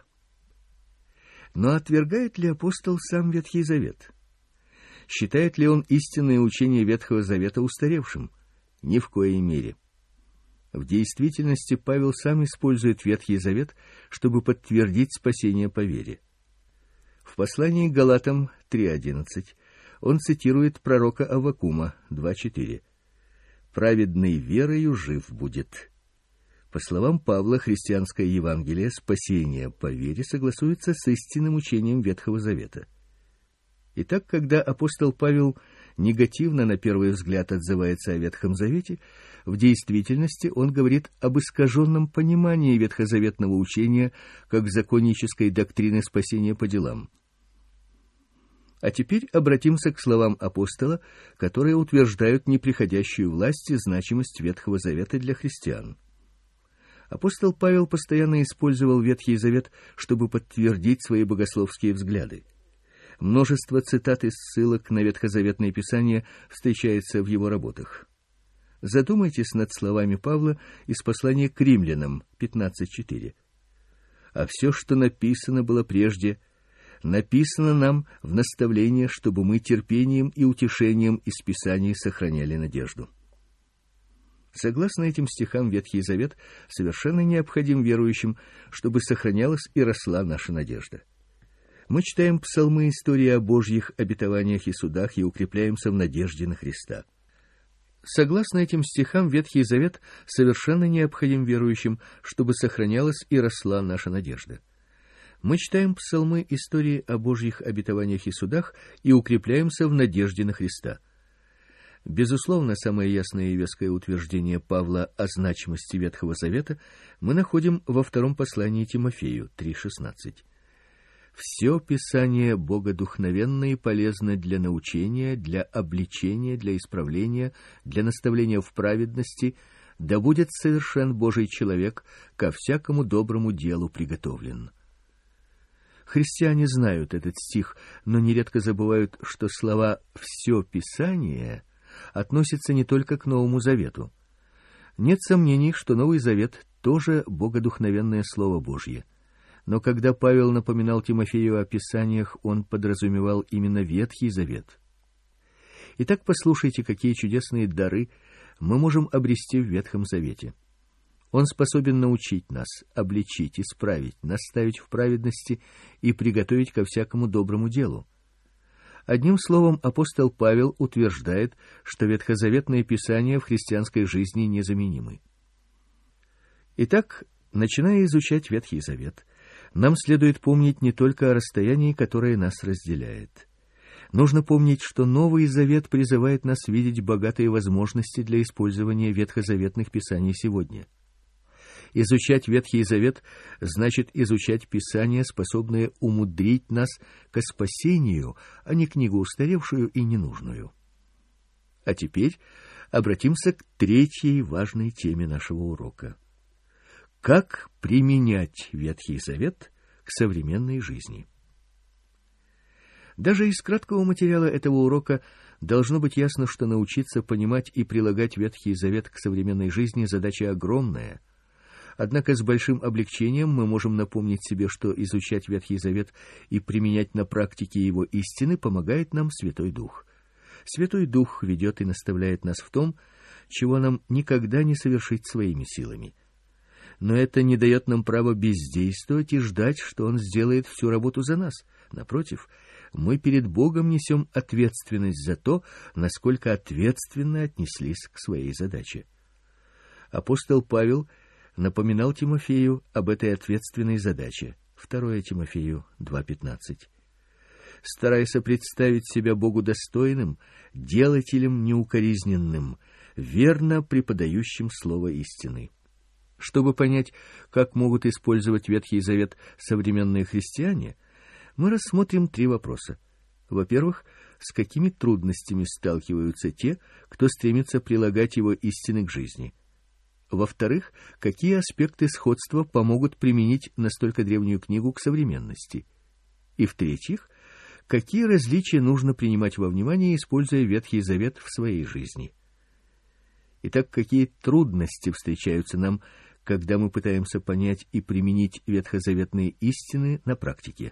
Но отвергает ли апостол сам Ветхий Завет? Считает ли он истинное учение Ветхого Завета устаревшим? Ни в коей мере. В действительности Павел сам использует Ветхий Завет, чтобы подтвердить спасение по вере. В послании к Галатам три одиннадцать он цитирует пророка Аввакума два четыре. «Праведный верою жив будет». По словам Павла, христианское Евангелие спасение по вере согласуется с истинным учением Ветхого Завета. Итак, когда апостол Павел негативно на первый взгляд отзывается о Ветхом Завете, в действительности он говорит об искаженном понимании ветхозаветного учения как законнической доктрины спасения по делам. А теперь обратимся к словам апостола, которые утверждают неприходящую власть и значимость Ветхого Завета для христиан. Апостол Павел постоянно использовал Ветхий Завет, чтобы подтвердить свои богословские взгляды. Множество цитат и ссылок на ветхозаветные писания встречается в его работах. Задумайтесь над словами Павла из послания к римлянам пятнадцать четыре. «А все, что написано было прежде, написано нам в наставление, чтобы мы терпением и утешением из Писаний сохраняли надежду». Согласно этим стихам, Ветхий Завет совершенно необходим верующим, чтобы сохранялась и росла наша надежда. Мы читаем псалмы, истории о Божьих обетованиях и судах и укрепляемся в надежде на Христа. Согласно этим стихам, Ветхий Завет совершенно необходим верующим, чтобы сохранялась и росла наша надежда. Мы читаем псалмы, истории о Божьих обетованиях и судах и укрепляемся в надежде на Христа. Безусловно, самое ясное и веское утверждение Павла о значимости Ветхого Завета мы находим во втором послании Тимофею три шестнадцать. Все Писание богодухновенно и полезно для научения, для обличения, для исправления, для наставления в праведности, да будет совершен Божий человек, ко всякому доброму делу приготовлен. Христиане знают этот стих, но нередко забывают, что слова «все Писание» относятся не только к Новому Завету. Нет сомнений, что Новый Завет тоже богодухновенное Слово Божье. Но когда Павел напоминал Тимофею о Писаниях, он подразумевал именно Ветхий Завет. Итак, послушайте, какие чудесные дары мы можем обрести в Ветхом Завете. Он способен научить нас, обличить, исправить, наставить в праведности и приготовить ко всякому доброму делу. Одним словом, апостол Павел утверждает, что ветхозаветные писания в христианской жизни незаменимы. Итак, начиная изучать Ветхий Завет, нам следует помнить не только о расстоянии, которое нас разделяет. Нужно помнить, что Новый Завет призывает нас видеть богатые возможности для использования ветхозаветных писаний сегодня. Изучать Ветхий Завет значит изучать Писания, способные умудрить нас ко спасению, а не книгу устаревшую и ненужную. А теперь обратимся к третьей важной теме нашего урока. Как применять Ветхий Завет к современной жизни? Даже из краткого материала этого урока должно быть ясно, что научиться понимать и прилагать Ветхий Завет к современной жизни задача огромная. Однако с большим облегчением мы можем напомнить себе, что изучать Ветхий Завет и применять на практике его истины помогает нам Святой Дух. Святой Дух ведет и наставляет нас в том, чего нам никогда не совершить своими силами. Но это не дает нам права бездействовать и ждать, что Он сделает всю работу за нас. Напротив, мы перед Богом несем ответственность за то, насколько ответственно отнеслись к своей задаче. Апостол Павел напоминал Тимофею об этой ответственной задаче. второе Тимофею два пятнадцать. Старайся представить себя Богу достойным, делателем неукоризненным, верно преподающим слово истины. Чтобы понять, как могут использовать Ветхий Завет современные христиане, мы рассмотрим три вопроса. Во-первых, с какими трудностями сталкиваются те, кто стремится прилагать его истины к жизни? Во-вторых, какие аспекты сходства помогут применить настолько древнюю книгу к современности? И в-третьих, какие различия нужно принимать во внимание, используя Ветхий Завет в своей жизни? Итак, какие трудности встречаются нам, когда мы пытаемся понять и применить ветхозаветные истины на практике?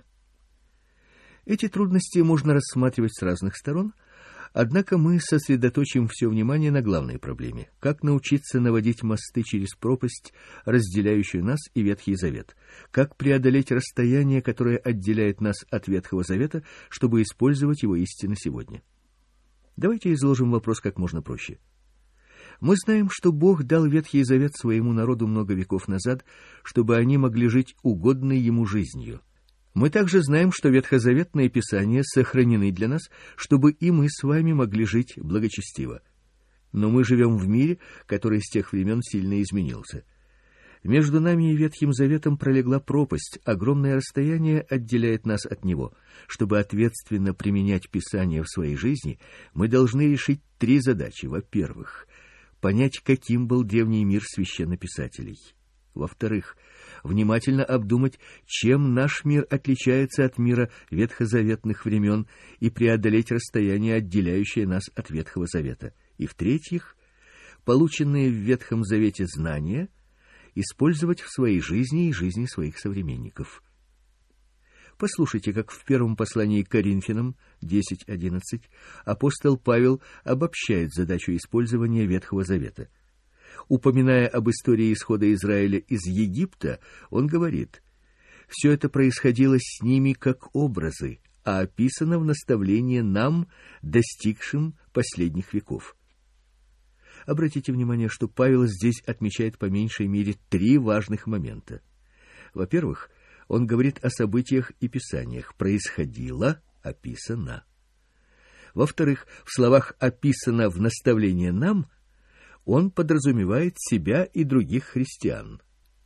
Эти трудности можно рассматривать с разных сторон, однако мы сосредоточим все внимание на главной проблеме: как научиться наводить мосты через пропасть, разделяющую нас и Ветхий Завет, как преодолеть расстояние, которое отделяет нас от Ветхого Завета, чтобы использовать его истины сегодня. Давайте изложим вопрос как можно проще. Мы знаем, что Бог дал Ветхий Завет своему народу много веков назад, чтобы они могли жить угодной Ему жизнью. Мы также знаем, что ветхозаветные писания сохранены для нас, чтобы и мы с вами могли жить благочестиво. Но мы живем в мире, который с тех времен сильно изменился. Между нами и Ветхим Заветом пролегла пропасть, огромное расстояние отделяет нас от него. Чтобы ответственно применять Писание в своей жизни, мы должны решить три задачи. Во-первых, понять, каким был древний мир священнописателей. Во-вторых, внимательно обдумать, чем наш мир отличается от мира ветхозаветных времен, и преодолеть расстояние, отделяющее нас от Ветхого Завета. И в-третьих, полученные в Ветхом Завете знания использовать в своей жизни и жизни своих современников. Послушайте, как в первом послании к Коринфянам десять одиннадцать апостол Павел обобщает задачу использования Ветхого Завета. Упоминая об истории исхода Израиля из Египта, он говорит: «Все это происходило с ними как образы, а описано в наставлении нам, достигшим последних веков». Обратите внимание, что Павел здесь отмечает по меньшей мере три важных момента. Во-первых, он говорит о событиях и писаниях. Происходило, описано. Во-вторых, в словах «описано в наставлении нам» он подразумевает себя и других христиан.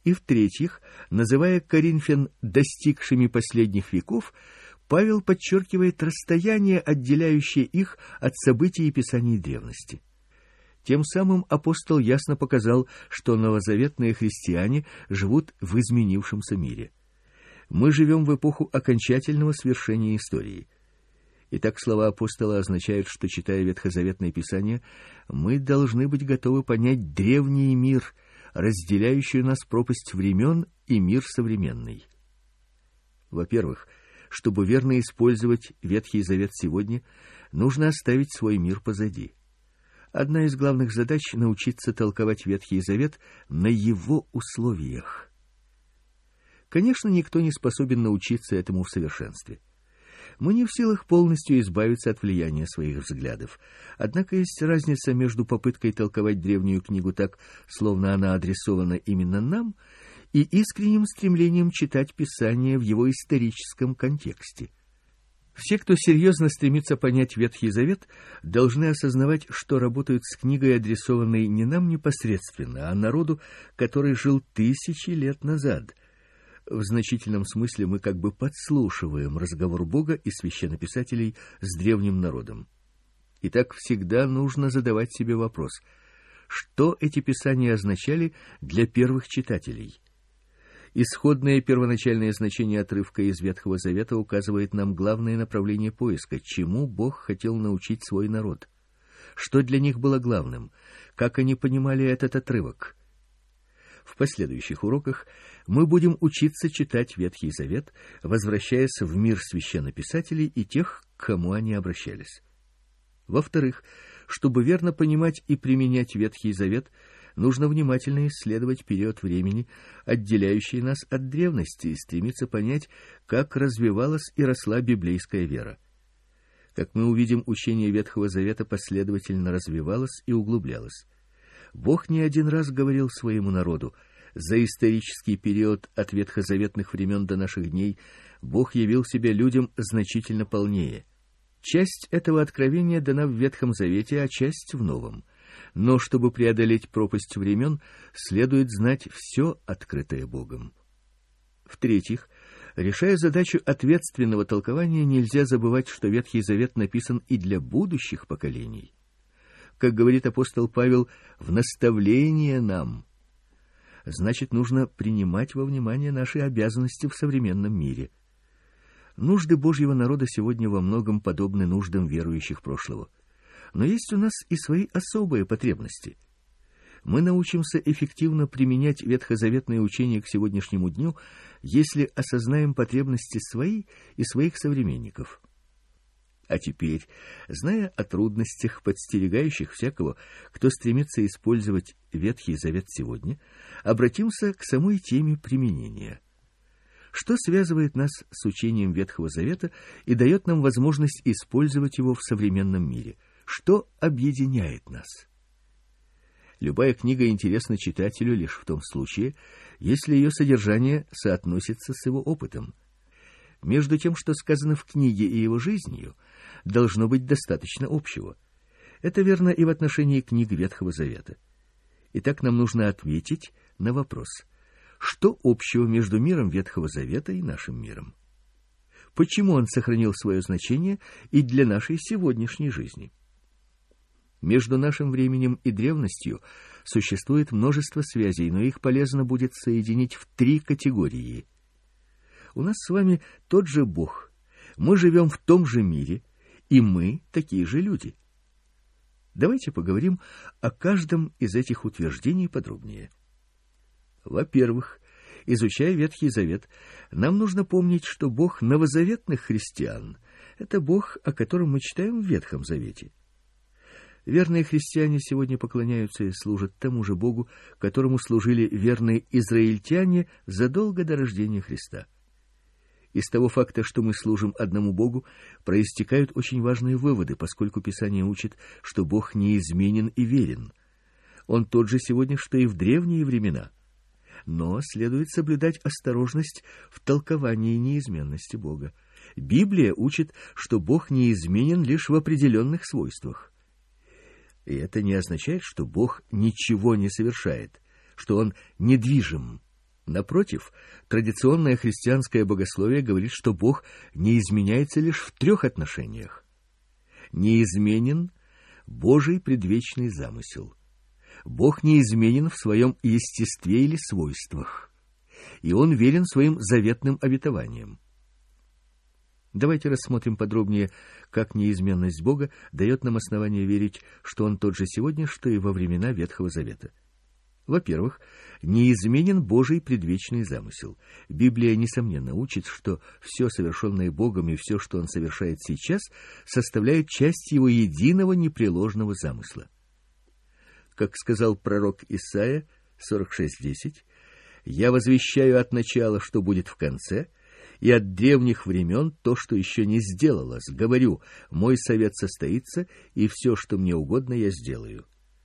И в-третьих, называя коринфян достигшими последних веков, Павел подчеркивает расстояние, отделяющее их от событий и писаний древности. Тем самым апостол ясно показал, что новозаветные христиане живут в изменившемся мире. Мы живем в эпоху окончательного свершения истории. Итак, слова апостола означают, что, читая Ветхозаветное Писание, мы должны быть готовы понять древний мир, разделяющую нас пропасть времен, и мир современный. Во-первых, чтобы верно использовать Ветхий Завет сегодня, нужно оставить свой мир позади. Одна из главных задач — научиться толковать Ветхий Завет на его условиях. Конечно, никто не способен научиться этому в совершенстве. Мы не в силах полностью избавиться от влияния своих взглядов. Однако есть разница между попыткой толковать древнюю книгу так, словно она адресована именно нам, и искренним стремлением читать Писание в его историческом контексте. Все, кто серьезно стремится понять Ветхий Завет, должны осознавать, что работают с книгой, адресованной не нам непосредственно, а народу, который жил тысячи лет назад. В значительном смысле мы как бы подслушиваем разговор Бога и священнописателей с древним народом. Итак, всегда нужно задавать себе вопрос: что эти писания означали для первых читателей? Исходное первоначальное значение отрывка из Ветхого Завета указывает нам главное направление поиска, чему Бог хотел научить свой народ. Что для них было главным? Как они понимали этот отрывок? В последующих уроках мы будем учиться читать Ветхий Завет, возвращаясь в мир священнописателей и тех, к кому они обращались. Во-вторых, чтобы верно понимать и применять Ветхий Завет, нужно внимательно исследовать период времени, отделяющий нас от древности, и стремиться понять, как развивалась и росла библейская вера. Как мы увидим, учение Ветхого Завета последовательно развивалось и углублялось. Бог не один раз говорил своему народу: за исторический период от ветхозаветных времен до наших дней Бог явил себя людям значительно полнее. Часть этого откровения дана в Ветхом Завете, а часть в Новом. Но чтобы преодолеть пропасть времен, следует знать все открытое Богом. В-третьих, решая задачу ответственного толкования, нельзя забывать, что Ветхий Завет написан и для будущих поколений. Как говорит апостол Павел, в наставление нам. Значит, нужно принимать во внимание наши обязанности в современном мире. Нужды Божьего народа сегодня во многом подобны нуждам верующих прошлого. Но есть у нас и свои особые потребности. Мы научимся эффективно применять ветхозаветные учения к сегодняшнему дню, если осознаем потребности свои и своих современников. А теперь, зная о трудностях, подстерегающих всякого, кто стремится использовать Ветхий Завет сегодня, обратимся к самой теме применения. Что связывает нас с учением Ветхого Завета и дает нам возможность использовать его в современном мире? Что объединяет нас? Любая книга интересна читателю лишь в том случае, если ее содержание соотносится с его опытом. Между тем, что сказано в книге, и его жизнью, должно быть достаточно общего. Это верно и в отношении книг Ветхого Завета. Итак, нам нужно ответить на вопрос: что общего между миром Ветхого Завета и нашим миром? Почему он сохранил свое значение и для нашей сегодняшней жизни? Между нашим временем и древностью существует множество связей, но их полезно будет соединить в три категории. У нас с вами тот же Бог, мы живем в том же мире, и мы такие же люди. Давайте поговорим о каждом из этих утверждений подробнее. Во-первых, изучая Ветхий Завет, нам нужно помнить, что Бог новозаветных христиан — это Бог, о котором мы читаем в Ветхом Завете. Верные христиане сегодня поклоняются и служат тому же Богу, которому служили верные израильтяне задолго до рождения Христа. Из того факта, что мы служим одному Богу, проистекают очень важные выводы, поскольку Писание учит, что Бог неизменен и верен. Он тот же сегодня, что и в древние времена. Но следует соблюдать осторожность в толковании неизменности Бога. Библия учит, что Бог неизменен лишь в определенных свойствах. И это не означает, что Бог ничего не совершает, что Он недвижим. Напротив, традиционное христианское богословие говорит, что Бог не изменяется лишь в трех отношениях. Неизменен Божий предвечный замысел. Бог неизменен в своем естестве или свойствах, и Он верен своим заветным обетованиям. Давайте рассмотрим подробнее, как неизменность Бога дает нам основание верить, что Он тот же сегодня, что и во времена Ветхого Завета. Во-первых, неизменен Божий предвечный замысел. Библия, несомненно, учит, что все совершенное Богом и все, что Он совершает сейчас, составляет часть Его единого непреложного замысла. Как сказал пророк Исаия, сорок шесть десять, «Я возвещаю от начала, что будет в конце, и от древних времен то, что еще не сделалось. Говорю, мой совет состоится, и все, что мне угодно, я сделаю».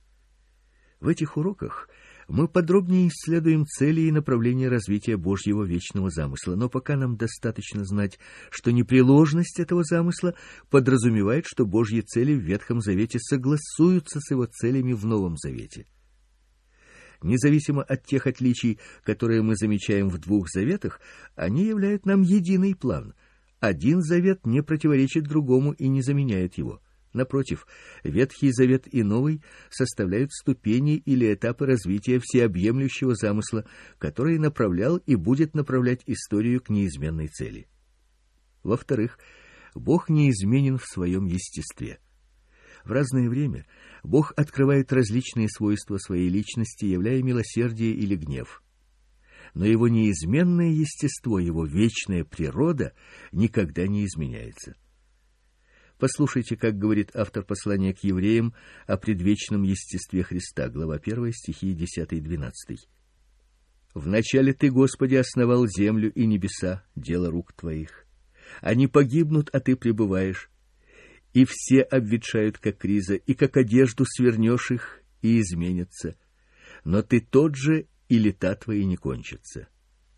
В этих уроках мы подробнее исследуем цели и направления развития Божьего вечного замысла, но пока нам достаточно знать, что непреложность этого замысла подразумевает, что Божьи цели в Ветхом Завете согласуются с Его целями в Новом Завете. Независимо от тех отличий, которые мы замечаем в двух заветах, они являют нам единый план. Один завет не противоречит другому и не заменяет его. Напротив, Ветхий Завет и Новый составляют ступени или этапы развития всеобъемлющего замысла, который направлял и будет направлять историю к неизменной цели. Во-вторых, Бог неизменен в своем естестве. В разное время Бог открывает различные свойства своей личности, являя милосердие или гнев. Но Его неизменное естество, Его вечная природа никогда не изменяется. Послушайте, как говорит автор послания к евреям о предвечном естестве Христа, глава первая, стихи десятый-двенадцатый. «Вначале Ты, Господи, основал землю и небеса, дело рук Твоих. Они погибнут, а Ты пребываешь, и все обветшают, как риза, и как одежду свернешь их, и изменятся. Но Ты тот же, и лета Твои не кончатся».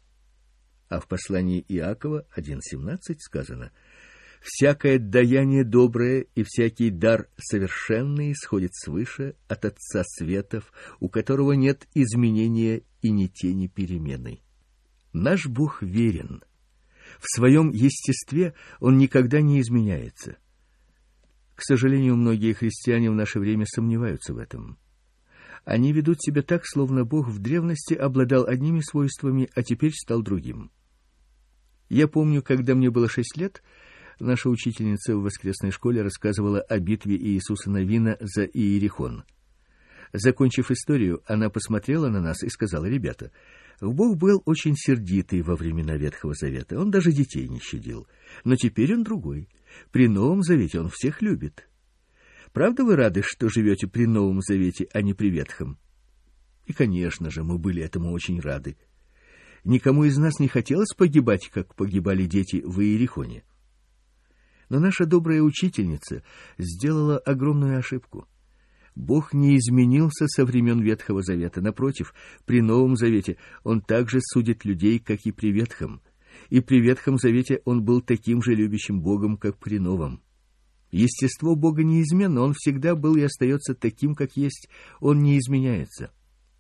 А в послании Иакова один семнадцать сказано: «Всякое даяние доброе и всякий дар совершенный исходит свыше от Отца светов, у которого нет изменения и ни тени перемены». Наш Бог верен. В своем естестве Он никогда не изменяется. К сожалению, многие христиане в наше время сомневаются в этом. Они ведут себя так, словно Бог в древности обладал одними свойствами, а теперь стал другим. Я помню, когда мне было шесть лет, наша учительница в воскресной школе рассказывала о битве Иисуса Навина за Иерихон. Закончив историю, она посмотрела на нас и сказала: «Ребята, Бог был очень сердитый во времена Ветхого Завета, Он даже детей не щадил. Но теперь Он другой. При Новом Завете Он всех любит. Правда вы рады, что живете при Новом Завете, а не при Ветхом?» И, конечно же, мы были этому очень рады. Никому из нас не хотелось погибать, как погибали дети в Иерихоне. Но наша добрая учительница сделала огромную ошибку. Бог не изменился со времен Ветхого Завета. Напротив, при Новом Завете Он также судит людей, как и при Ветхом. И при Ветхом Завете Он был таким же любящим Богом, как при Новом. Естество Бога неизменно. Он всегда был и остается таким, как есть. Он не изменяется.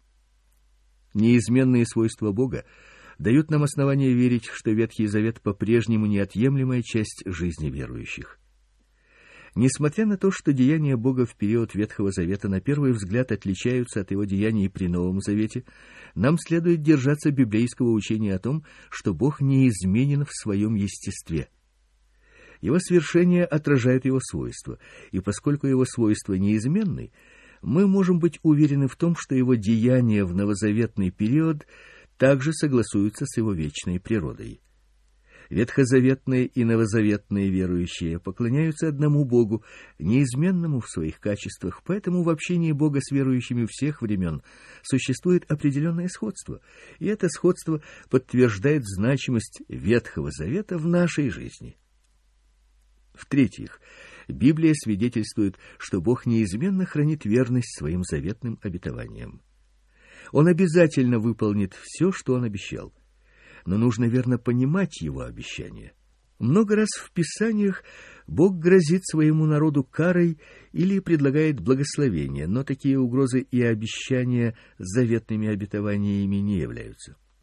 Неизменные свойства Бога дают нам основание верить, что Ветхий Завет по-прежнему неотъемлемая часть жизни верующих. Несмотря на то, что деяния Бога в период Ветхого Завета на первый взгляд отличаются от Его деяний при Новом Завете, нам следует держаться библейского учения о том, что Бог неизменен в своем естестве. Его свершения отражают Его свойства, и поскольку Его свойства неизменны, мы можем быть уверены в том, что Его деяния в новозаветный период также согласуются с Его вечной природой. Ветхозаветные и новозаветные верующие поклоняются одному Богу, неизменному в своих качествах, поэтому в общении Бога с верующими всех времен существует определенное сходство, и это сходство подтверждает значимость Ветхого Завета в нашей жизни. В-третьих, Библия свидетельствует, что Бог неизменно хранит верность своим заветным обетованиям. Он обязательно выполнит все, что Он обещал. Но нужно верно понимать Его обещания. Много раз в Писаниях Бог грозит своему народу карой или предлагает благословение, но такие угрозы и обещания заветными обетованиями не являются.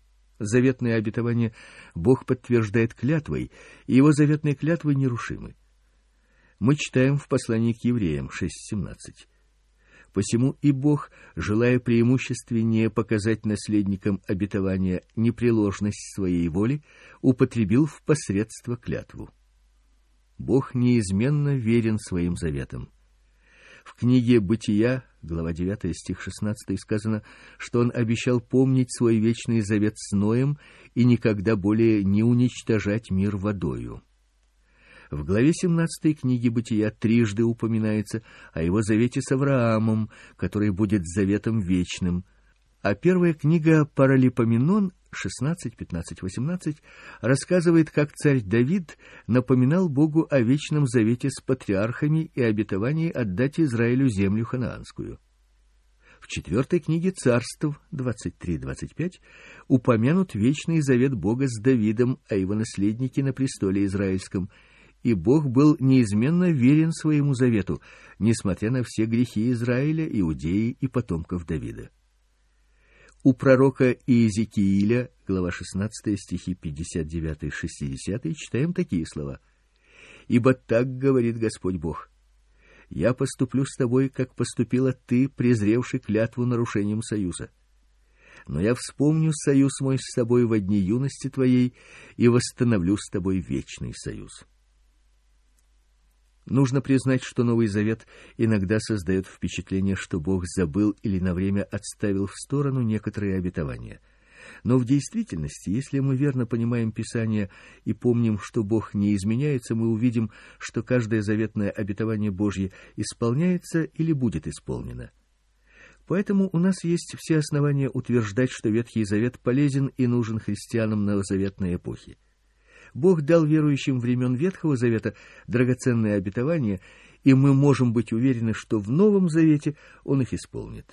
заветное обетование Бог подтверждает клятвой, и его заветные клятвы нерушимы. Мы читаем в послании к евреям шесть семнадцать. «Посему и Бог, желая преимущественнее показать наследникам обетования непреложность своей воли, употребил в посредство клятву». Бог неизменно верен своим заветам. В книге «Бытия», глава девятая, стих шестнадцатый, сказано, что он обещал помнить свой вечный завет с Ноем и никогда более не уничтожать мир водою. В главе семнадцатой книги «Бытия» трижды упоминается о его завете с Авраамом, который будет заветом вечным. А первая книга «Паралипоменон» шестнадцать, пятнадцать, восемнадцать рассказывает, как царь Давид напоминал Богу о вечном завете с патриархами и обетовании отдать Израилю землю ханаанскую. В четвертой книге Царств двадцать три двадцать пять упомянут вечный завет Бога с Давидом о его наследнике на престоле израильском, и Бог был неизменно верен своему завету, несмотря на все грехи Израиля, Иудеи и потомков Давида. У пророка Иезекииля, глава шестнадцатая, стихи пятьдесят девять шестьдесят, читаем такие слова: «Ибо так говорит Господь Бог: я поступлю с тобой, как поступила ты, презревший клятву нарушением союза. Но я вспомню союз мой с тобой во дни юности твоей и восстановлю с тобой вечный союз». Нужно признать, что Новый Завет иногда создает впечатление, что Бог забыл или на время отставил в сторону некоторые обетования. Но в действительности, если мы верно понимаем Писание и помним, что Бог не изменяется, мы увидим, что каждое заветное обетование Божье исполняется или будет исполнено. Поэтому у нас есть все основания утверждать, что Ветхий Завет полезен и нужен христианам новозаветной эпохи. Бог дал верующим времен Ветхого Завета драгоценные обетования, и мы можем быть уверены, что в Новом Завете Он их исполнит.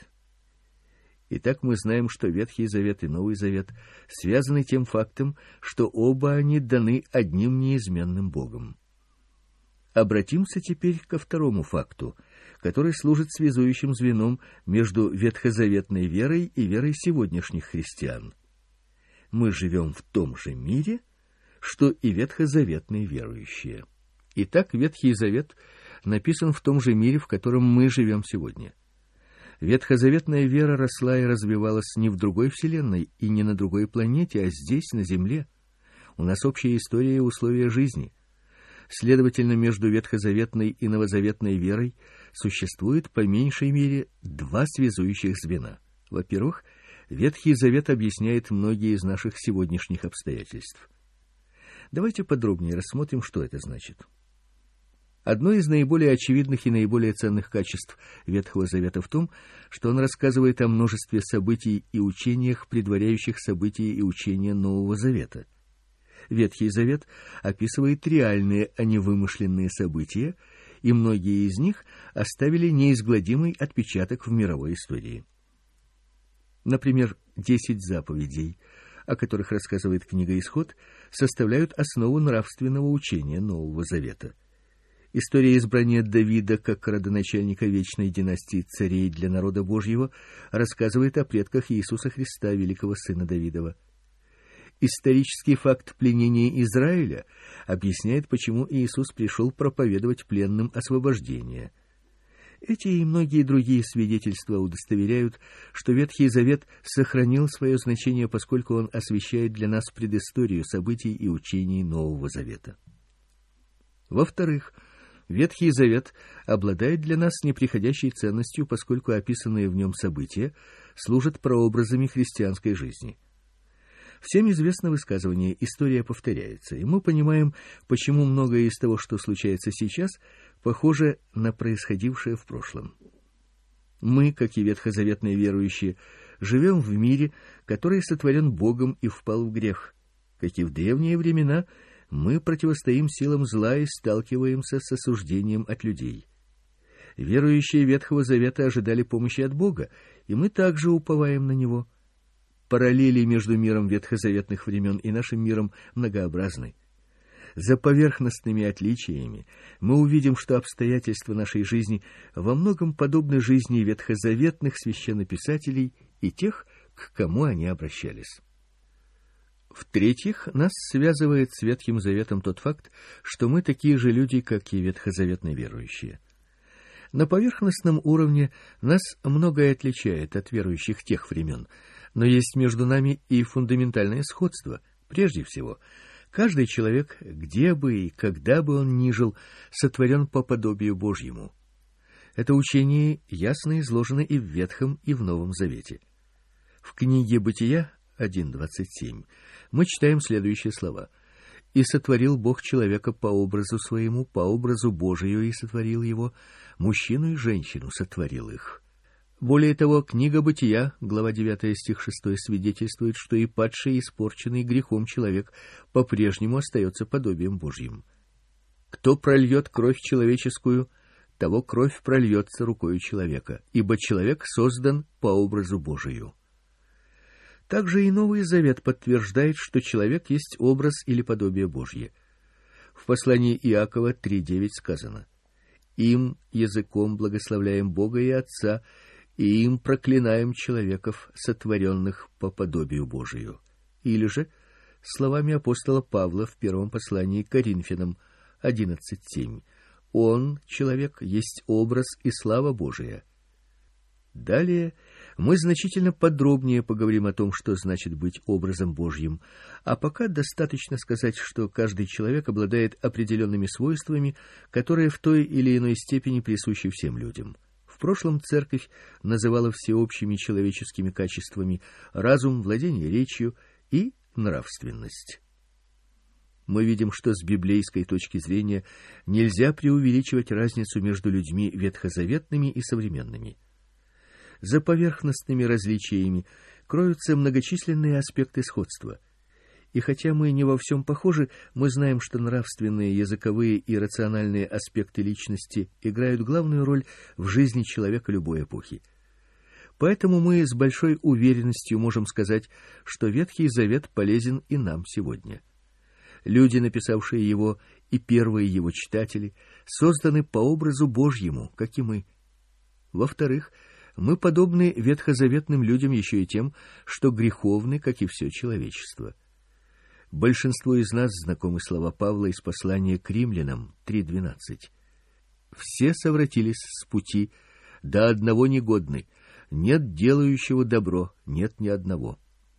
Итак, мы знаем, что Ветхий Завет и Новый Завет связаны тем фактом, что оба они даны одним неизменным Богом. Обратимся теперь ко второму факту, который служит связующим звеном между ветхозаветной верой и верой сегодняшних христиан. Мы живем в том же мире, что и ветхозаветные верующие. Итак, Ветхий Завет написан в том же мире, в котором мы живем сегодня. Ветхозаветная вера росла и развивалась не в другой вселенной и не на другой планете, а здесь, на Земле. У нас общая история и условия жизни. Следовательно, между ветхозаветной и новозаветной верой существует по меньшей мере два связующих звена. Во-первых, Ветхий Завет объясняет многие из наших сегодняшних обстоятельств. Давайте подробнее рассмотрим, что это значит. Одно из наиболее очевидных и наиболее ценных качеств Ветхого Завета в том, что он рассказывает о множестве событий и учениях, предваряющих события и учения Нового Завета. Ветхий Завет описывает реальные, а не вымышленные события, и многие из них оставили неизгладимый отпечаток в мировой истории. Например, десять заповедей, о которых рассказывает книга «Исход», составляют основу нравственного учения Нового Завета. История избрания Давида как родоначальника вечной династии царей для народа Божьего рассказывает о предках Иисуса Христа, великого сына Давидова. Исторический факт пленения Израиля объясняет, почему Иисус пришел проповедовать пленным освобождение. Эти и многие другие свидетельства удостоверяют, что Ветхий Завет сохранил свое значение, поскольку он освещает для нас предысторию событий и учений Нового Завета. Во-вторых, Ветхий Завет обладает для нас неприходящей ценностью, поскольку описанные в нем события служат прообразами христианской жизни. Всем известно высказывание «история повторяется», и мы понимаем, почему многое из того, что случается сейчас, похоже на происходившее в прошлом. Мы, как и ветхозаветные верующие, живем в мире, который сотворен Богом и впал в грех. Как и в древние времена, мы противостоим силам зла и сталкиваемся с осуждением от людей. Верующие Ветхого Завета ожидали помощи от Бога, и мы также уповаем на Него. Параллели между миром ветхозаветных времен и нашим миром многообразны. За поверхностными отличиями мы увидим, что обстоятельства нашей жизни во многом подобны жизни ветхозаветных священнописателей и тех, к кому они обращались. В-третьих, нас связывает с Ветхим Заветом тот факт, что мы такие же люди, как и ветхозаветные верующие. На поверхностном уровне нас многое отличает от верующих тех времен, но есть между нами и фундаментальное сходство. Прежде всего, каждый человек, где бы и когда бы он ни жил, сотворен по подобию Божьему. Это учение ясно изложено и в Ветхом, и в Новом Завете. В книге Бытия один двадцать семь мы читаем следующие слова: «И сотворил Бог человека по образу своему, по образу Божию и сотворил его, мужчину и женщину сотворил их». Более того, книга Бытия, глава девятая, стих шестой, свидетельствует, что и падший, и испорченный грехом человек по-прежнему остается подобием Божьим. «Кто прольет кровь человеческую, того кровь прольется рукою человека, ибо человек создан по образу Божию». Также и Новый Завет подтверждает, что человек есть образ или подобие Божье. В послании Иакова три девять сказано: «Им языком благословляем Бога и Отца, и им проклинаем человеков, сотворенных по подобию Божию». Или же словами апостола Павла в первом послании к Коринфянам одиннадцать семь: «Он, человек, есть образ и слава Божия». Далее мы значительно подробнее поговорим о том, что значит быть образом Божьим, а пока достаточно сказать, что каждый человек обладает определенными свойствами, которые в той или иной степени присущи всем людям. В прошлом Церковь называла всеобщими человеческими качествами разум, владение речью и нравственность. Мы видим, что с библейской точки зрения нельзя преувеличивать разницу между людьми ветхозаветными и современными. За поверхностными различиями кроются многочисленные аспекты сходства. И хотя мы не во всем похожи, мы знаем, что нравственные, языковые и рациональные аспекты личности играют главную роль в жизни человека любой эпохи. Поэтому мы с большой уверенностью можем сказать, что Ветхий Завет полезен и нам сегодня. Люди, написавшие его, и первые его читатели, созданы по образу Божьему, как и мы. Во-вторых, мы подобны ветхозаветным людям еще и тем, что греховны, как и все человечество. Большинству из нас знакомы слова Павла из послания к Римлянам три двенадцать. «Все совратились с пути, до одного негодны, нет делающего добро, нет ни одного».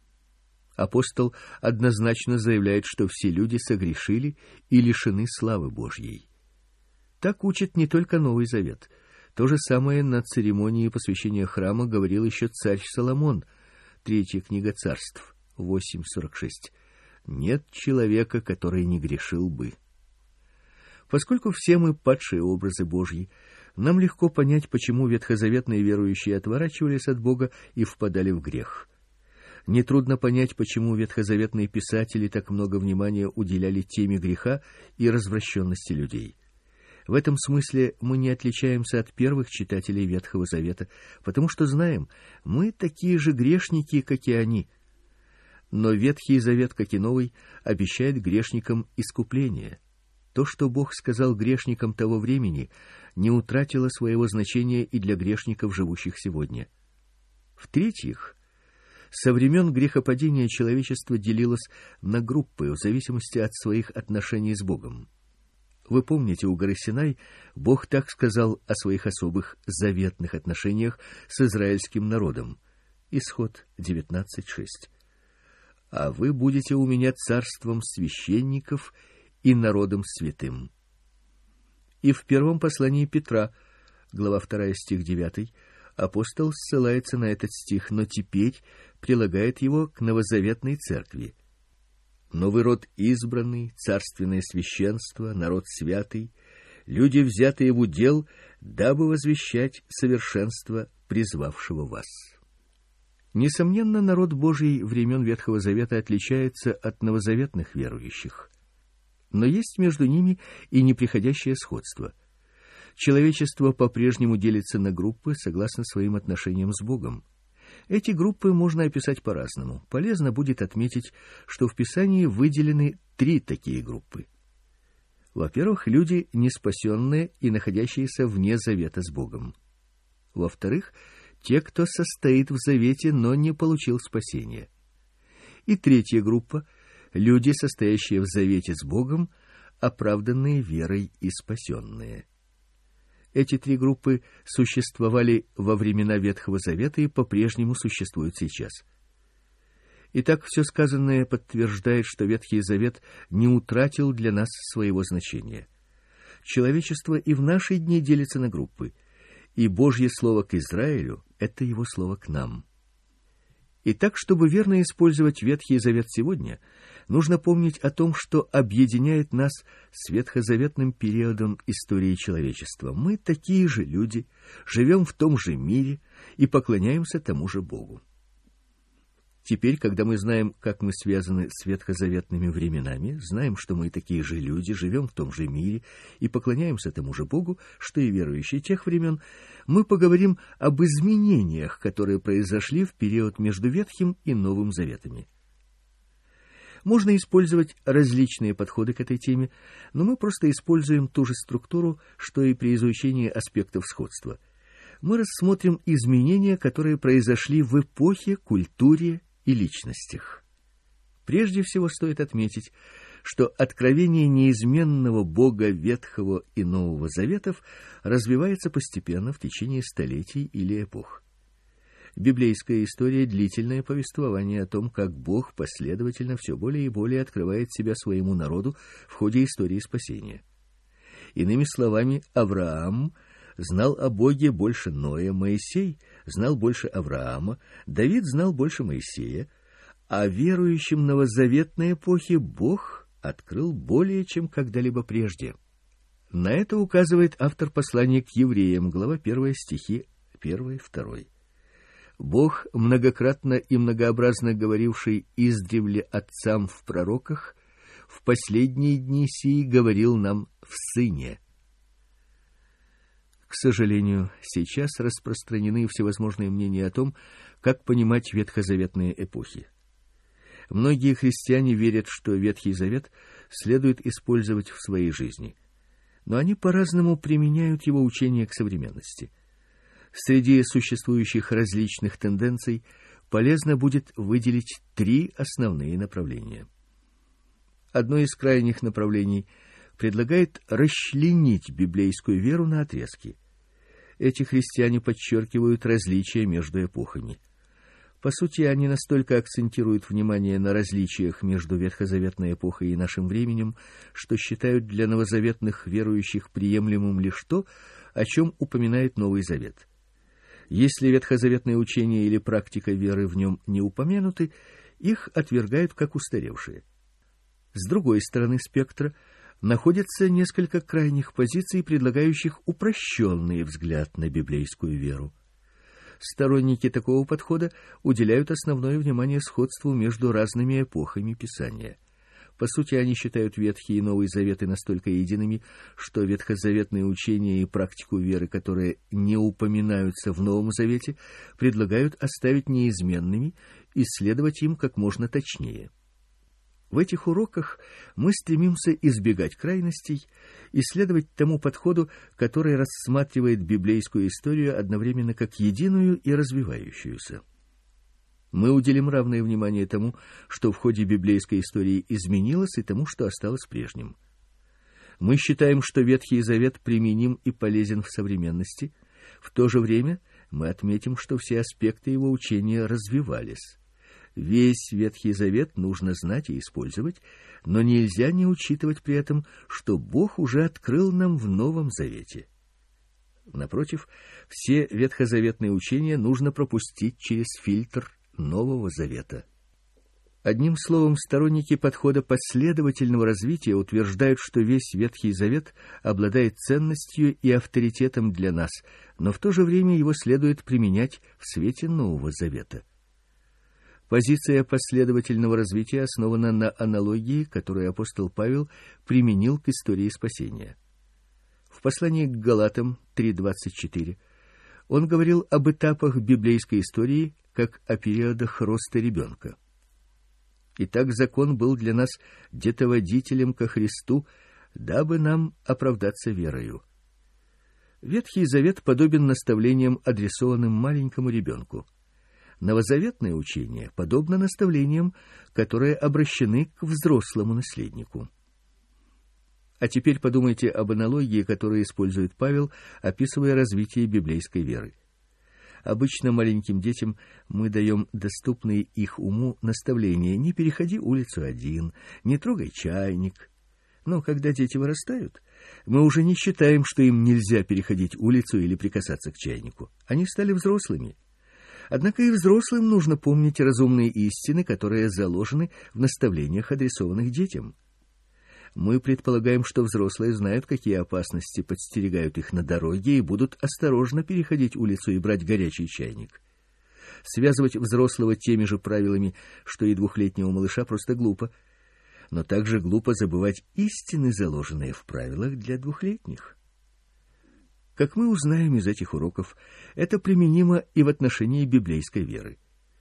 Апостол однозначно заявляет, что все люди согрешили и лишены славы Божьей. Так учит не только Новый Завет. То же самое на церемонии посвящения храма говорил еще царь Соломон, третья книга Царств, восемь сорок шесть. «Нет человека, который не грешил бы». Поскольку все мы падшие образы Божьи, нам легко понять, почему ветхозаветные верующие отворачивались от Бога и впадали в грех. Нетрудно понять, почему ветхозаветные писатели так много внимания уделяли теме греха и развращенности людей. В этом смысле мы не отличаемся от первых читателей Ветхого Завета, потому что знаем, мы такие же грешники, как и они. Но Ветхий Завет, как и Новый, обещает грешникам искупление. То, что Бог сказал грешникам того времени, не утратило своего значения и для грешников, живущих сегодня. В-третьих, со времен грехопадения человечество делилось на группы в зависимости от своих отношений с Богом. Вы помните, у горы Синай Бог так сказал о своих особых заветных отношениях с израильским народом. Исход девятнадцать шесть. «А вы будете у меня царством священников и народом святым». И в первом послании Петра, глава вторая, стих девятый, апостол ссылается на этот стих, но теперь прилагает его к новозаветной церкви. «Новый род избранный, царственное священство, народ святый, люди, взятые в удел, дабы возвещать совершенство призвавшего вас». Несомненно, народ Божий времен Ветхого Завета отличается от новозаветных верующих. Но есть между ними и неприходящее сходство. Человечество по-прежнему делится на группы согласно своим отношениям с Богом. Эти группы можно описать по-разному. Полезно будет отметить, что в Писании выделены три такие группы. Во-первых, люди неспасенные и находящиеся вне завета с Богом. Во-вторых, те, кто состоит в завете, но не получил спасения. И третья группа люди, состоящие в завете с Богом, оправданные верой и спасенные. Эти три группы существовали во времена Ветхого Завета и по-прежнему существуют сейчас. Итак, все сказанное подтверждает, что Ветхий Завет не утратил для нас своего значения. Человечество и в наши дни делится на группы, и Божье слово к Израилю — это его слово к нам. Итак, чтобы верно использовать Ветхий Завет сегодня, нужно помнить о том, что объединяет нас с ветхозаветным периодом истории человечества. Мы такие же люди, живем в том же мире и поклоняемся тому же Богу. Теперь, когда мы знаем, как мы связаны с ветхозаветными временами, знаем, что мы такие же люди, живем в том же мире и поклоняемся тому же Богу, что и верующие тех времен, мы поговорим об изменениях, которые произошли в период между Ветхим и Новым Заветами. Можно использовать различные подходы к этой теме, но мы просто используем ту же структуру, что и при изучении аспектов сходства. Мы рассмотрим изменения, которые произошли в эпохе, культуре и личностях. Прежде всего стоит отметить, что откровение неизменного Бога Ветхого и Нового Заветов развивается постепенно в течение столетий или эпох. Библейская история — длительное повествование о том, как Бог последовательно все более и более открывает себя своему народу в ходе истории спасения. Иными словами, Авраам знал о Боге больше Ноя, Моисей знал больше Авраама, Давид знал больше Моисея, а верующим новозаветной эпохе Бог открыл более, чем когда-либо прежде. На это указывает автор послания к евреям, глава первая, стихи один-два. Бог, многократно и многообразно говоривший издревле отцам в пророках, в последние дни сии говорил нам в Сыне. К сожалению, сейчас распространены всевозможные мнения о том, как понимать ветхозаветные эпохи. Многие христиане верят, что Ветхий Завет следует использовать в своей жизни, но они по-разному применяют его учение к современности. Среди существующих различных тенденций полезно будет выделить три основные направления. Одно из крайних направлений предлагает расчленить библейскую веру на отрезки. Эти христиане подчеркивают различия между эпохами. По сути, они настолько акцентируют внимание на различиях между ветхозаветной эпохой и нашим временем, что считают для новозаветных верующих приемлемым лишь то, о чем упоминает Новый Завет. Если ветхозаветное учение или практика веры в нем не упомянуты, их отвергают как устаревшие. С другой стороны спектра находятся несколько крайних позиций, предлагающих упрощенный взгляд на библейскую веру. Сторонники такого подхода уделяют основное внимание сходству между разными эпохами Писания. По сути, они считают Ветхий и Новый Заветы настолько едиными, что ветхозаветные учения и практику веры, которые не упоминаются в Новом Завете, предлагают оставить неизменными и следовать им как можно точнее. В этих уроках мы стремимся избегать крайностей и следовать тому подходу, который рассматривает библейскую историю одновременно как единую и развивающуюся. Мы уделим равное внимание тому, что в ходе библейской истории изменилось, и тому, что осталось прежним. Мы считаем, что Ветхий Завет применим и полезен в современности. В то же время мы отметим, что все аспекты его учения развивались. Весь Ветхий Завет нужно знать и использовать, но нельзя не учитывать при этом, что Бог уже открыл нам в Новом Завете. Напротив, все ветхозаветные учения нужно пропустить через фильтр Нового Завета. Одним словом, сторонники подхода последовательного развития утверждают, что весь Ветхий Завет обладает ценностью и авторитетом для нас, но в то же время его следует применять в свете Нового Завета. Позиция последовательного развития основана на аналогии, которую апостол Павел применил к истории спасения. В послании к Галатам три двадцать четыре он говорил об этапах библейской истории как о периодах роста ребенка. Итак, закон был для нас детоводителем ко Христу, дабы нам оправдаться верою. Ветхий Завет подобен наставлениям, адресованным маленькому ребенку. Новозаветное учение подобно наставлениям, которые обращены к взрослому наследнику. А теперь подумайте об аналогии, которую использует Павел, описывая развитие библейской веры. Обычно маленьким детям мы даем доступные их уму наставления: не переходи улицу один, не трогай чайник. Но когда дети вырастают, мы уже не считаем, что им нельзя переходить улицу или прикасаться к чайнику. Они стали взрослыми. Однако и взрослым нужно помнить разумные истины, которые заложены в наставлениях, адресованных детям. Мы предполагаем, что взрослые знают, какие опасности подстерегают их на дороге, и будут осторожно переходить улицу и брать горячий чайник. Связывать взрослого теми же правилами, что и двухлетнего малыша, просто глупо. Но также глупо забывать истины, заложенные в правилах для двухлетних. Как мы узнаем из этих уроков, это применимо и в отношении библейской веры.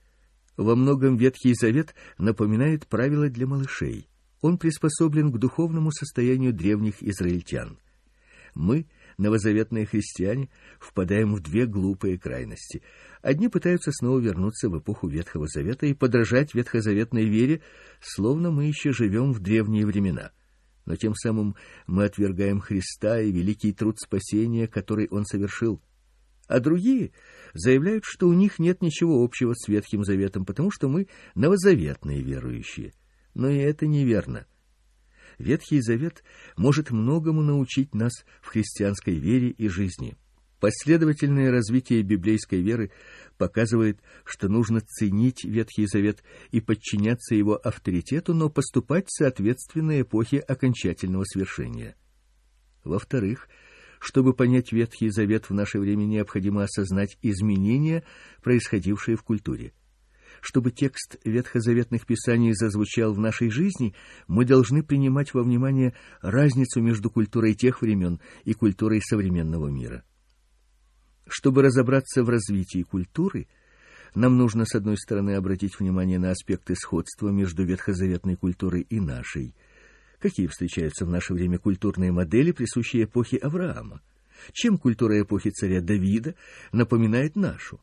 Во многом Ветхий Завет напоминает правила для малышей. Он приспособлен к духовному состоянию древних израильтян. Мы, новозаветные христиане, впадаем в две глупые крайности. Одни пытаются снова вернуться в эпоху Ветхого Завета и подражать ветхозаветной вере, словно мы еще живем в древние времена. Но тем самым мы отвергаем Христа и великий труд спасения, который Он совершил. А другие заявляют, что у них нет ничего общего с Ветхим Заветом, потому что мы новозаветные верующие. Но и это неверно. Ветхий Завет может многому научить нас в христианской вере и жизни. Последовательное развитие библейской веры показывает, что нужно ценить Ветхий Завет и подчиняться его авторитету, но поступать соответственно эпохе окончательного свершения. Во-вторых, чтобы понять Ветхий Завет в наше время, необходимо осознать изменения, происходившие в культуре. Чтобы текст ветхозаветных писаний зазвучал в нашей жизни, мы должны принимать во внимание разницу между культурой тех времен и культурой современного мира. Чтобы разобраться в развитии культуры, нам нужно, с одной стороны, обратить внимание на аспекты сходства между ветхозаветной культурой и нашей. Какие встречаются в наше время культурные модели, присущие эпохе Авраама? Чем культура эпохи царя Давида напоминает нашу?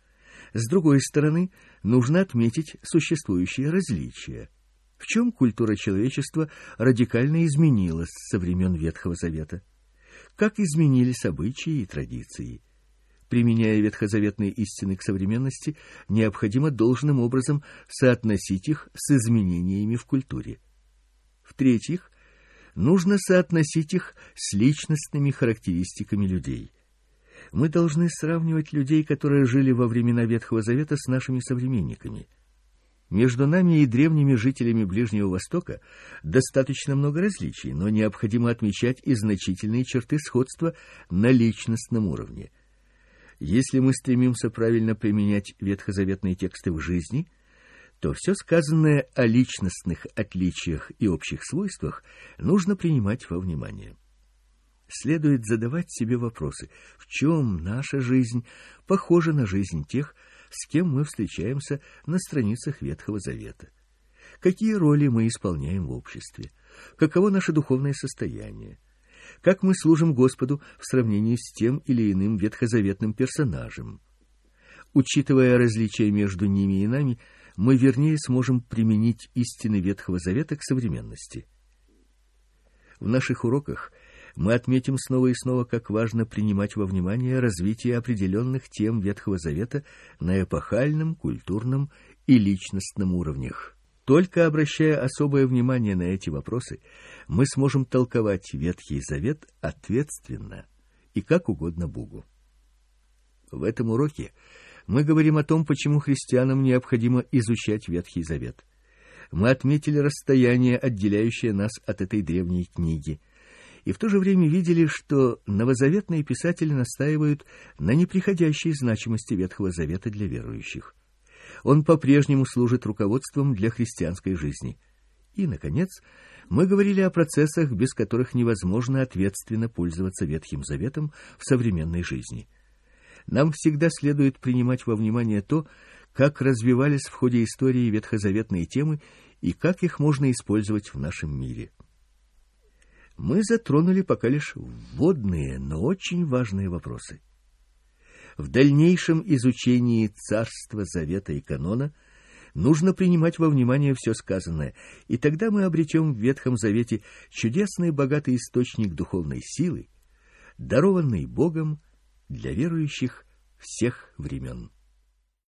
С другой стороны, нужно отметить существующие различия. В чем культура человечества радикально изменилась со времен Ветхого Завета? Как изменились обычаи и традиции? Применяя ветхозаветные истины к современности, необходимо должным образом соотносить их с изменениями в культуре. В-третьих, нужно соотносить их с личностными характеристиками людей. Мы должны сравнивать людей, которые жили во времена Ветхого Завета, с нашими современниками. Между нами и древними жителями Ближнего Востока достаточно много различий, но необходимо отмечать и значительные черты сходства на личностном уровне. Если мы стремимся правильно применять ветхозаветные тексты в жизни, то все сказанное о личностных отличиях и общих свойствах нужно принимать во внимание. Следует задавать себе вопросы: в чем наша жизнь похожа на жизнь тех, с кем мы встречаемся на страницах Ветхого Завета? Какие роли мы исполняем в обществе? Каково наше духовное состояние? Как мы служим Господу в сравнении с тем или иным ветхозаветным персонажем? Учитывая различия между ними и нами, мы вернее сможем применить истины Ветхого Завета к современности. В наших уроках мы отметим снова и снова, как важно принимать во внимание развитие определенных тем Ветхого Завета на эпохальном, культурном и личностном уровнях. Только обращая особое внимание на эти вопросы, мы сможем толковать Ветхий Завет ответственно и как угодно Богу. В этом уроке мы говорим о том, почему христианам необходимо изучать Ветхий Завет. Мы отметили расстояние, отделяющее нас от этой древней книги, и в то же время видели, что новозаветные писатели настаивают на неприходящей значимости Ветхого Завета для верующих. Он по-прежнему служит руководством для христианской жизни. И, наконец, мы говорили о процессах, без которых невозможно ответственно пользоваться Ветхим Заветом в современной жизни. Нам всегда следует принимать во внимание то, как развивались в ходе истории ветхозаветные темы и как их можно использовать в нашем мире. Мы затронули пока лишь вводные, но очень важные вопросы. В дальнейшем изучении Царства Завета и канона нужно принимать во внимание все сказанное, и тогда мы обретем в Ветхом Завете чудесный богатый источник духовной силы, дарованный Богом для верующих всех времен.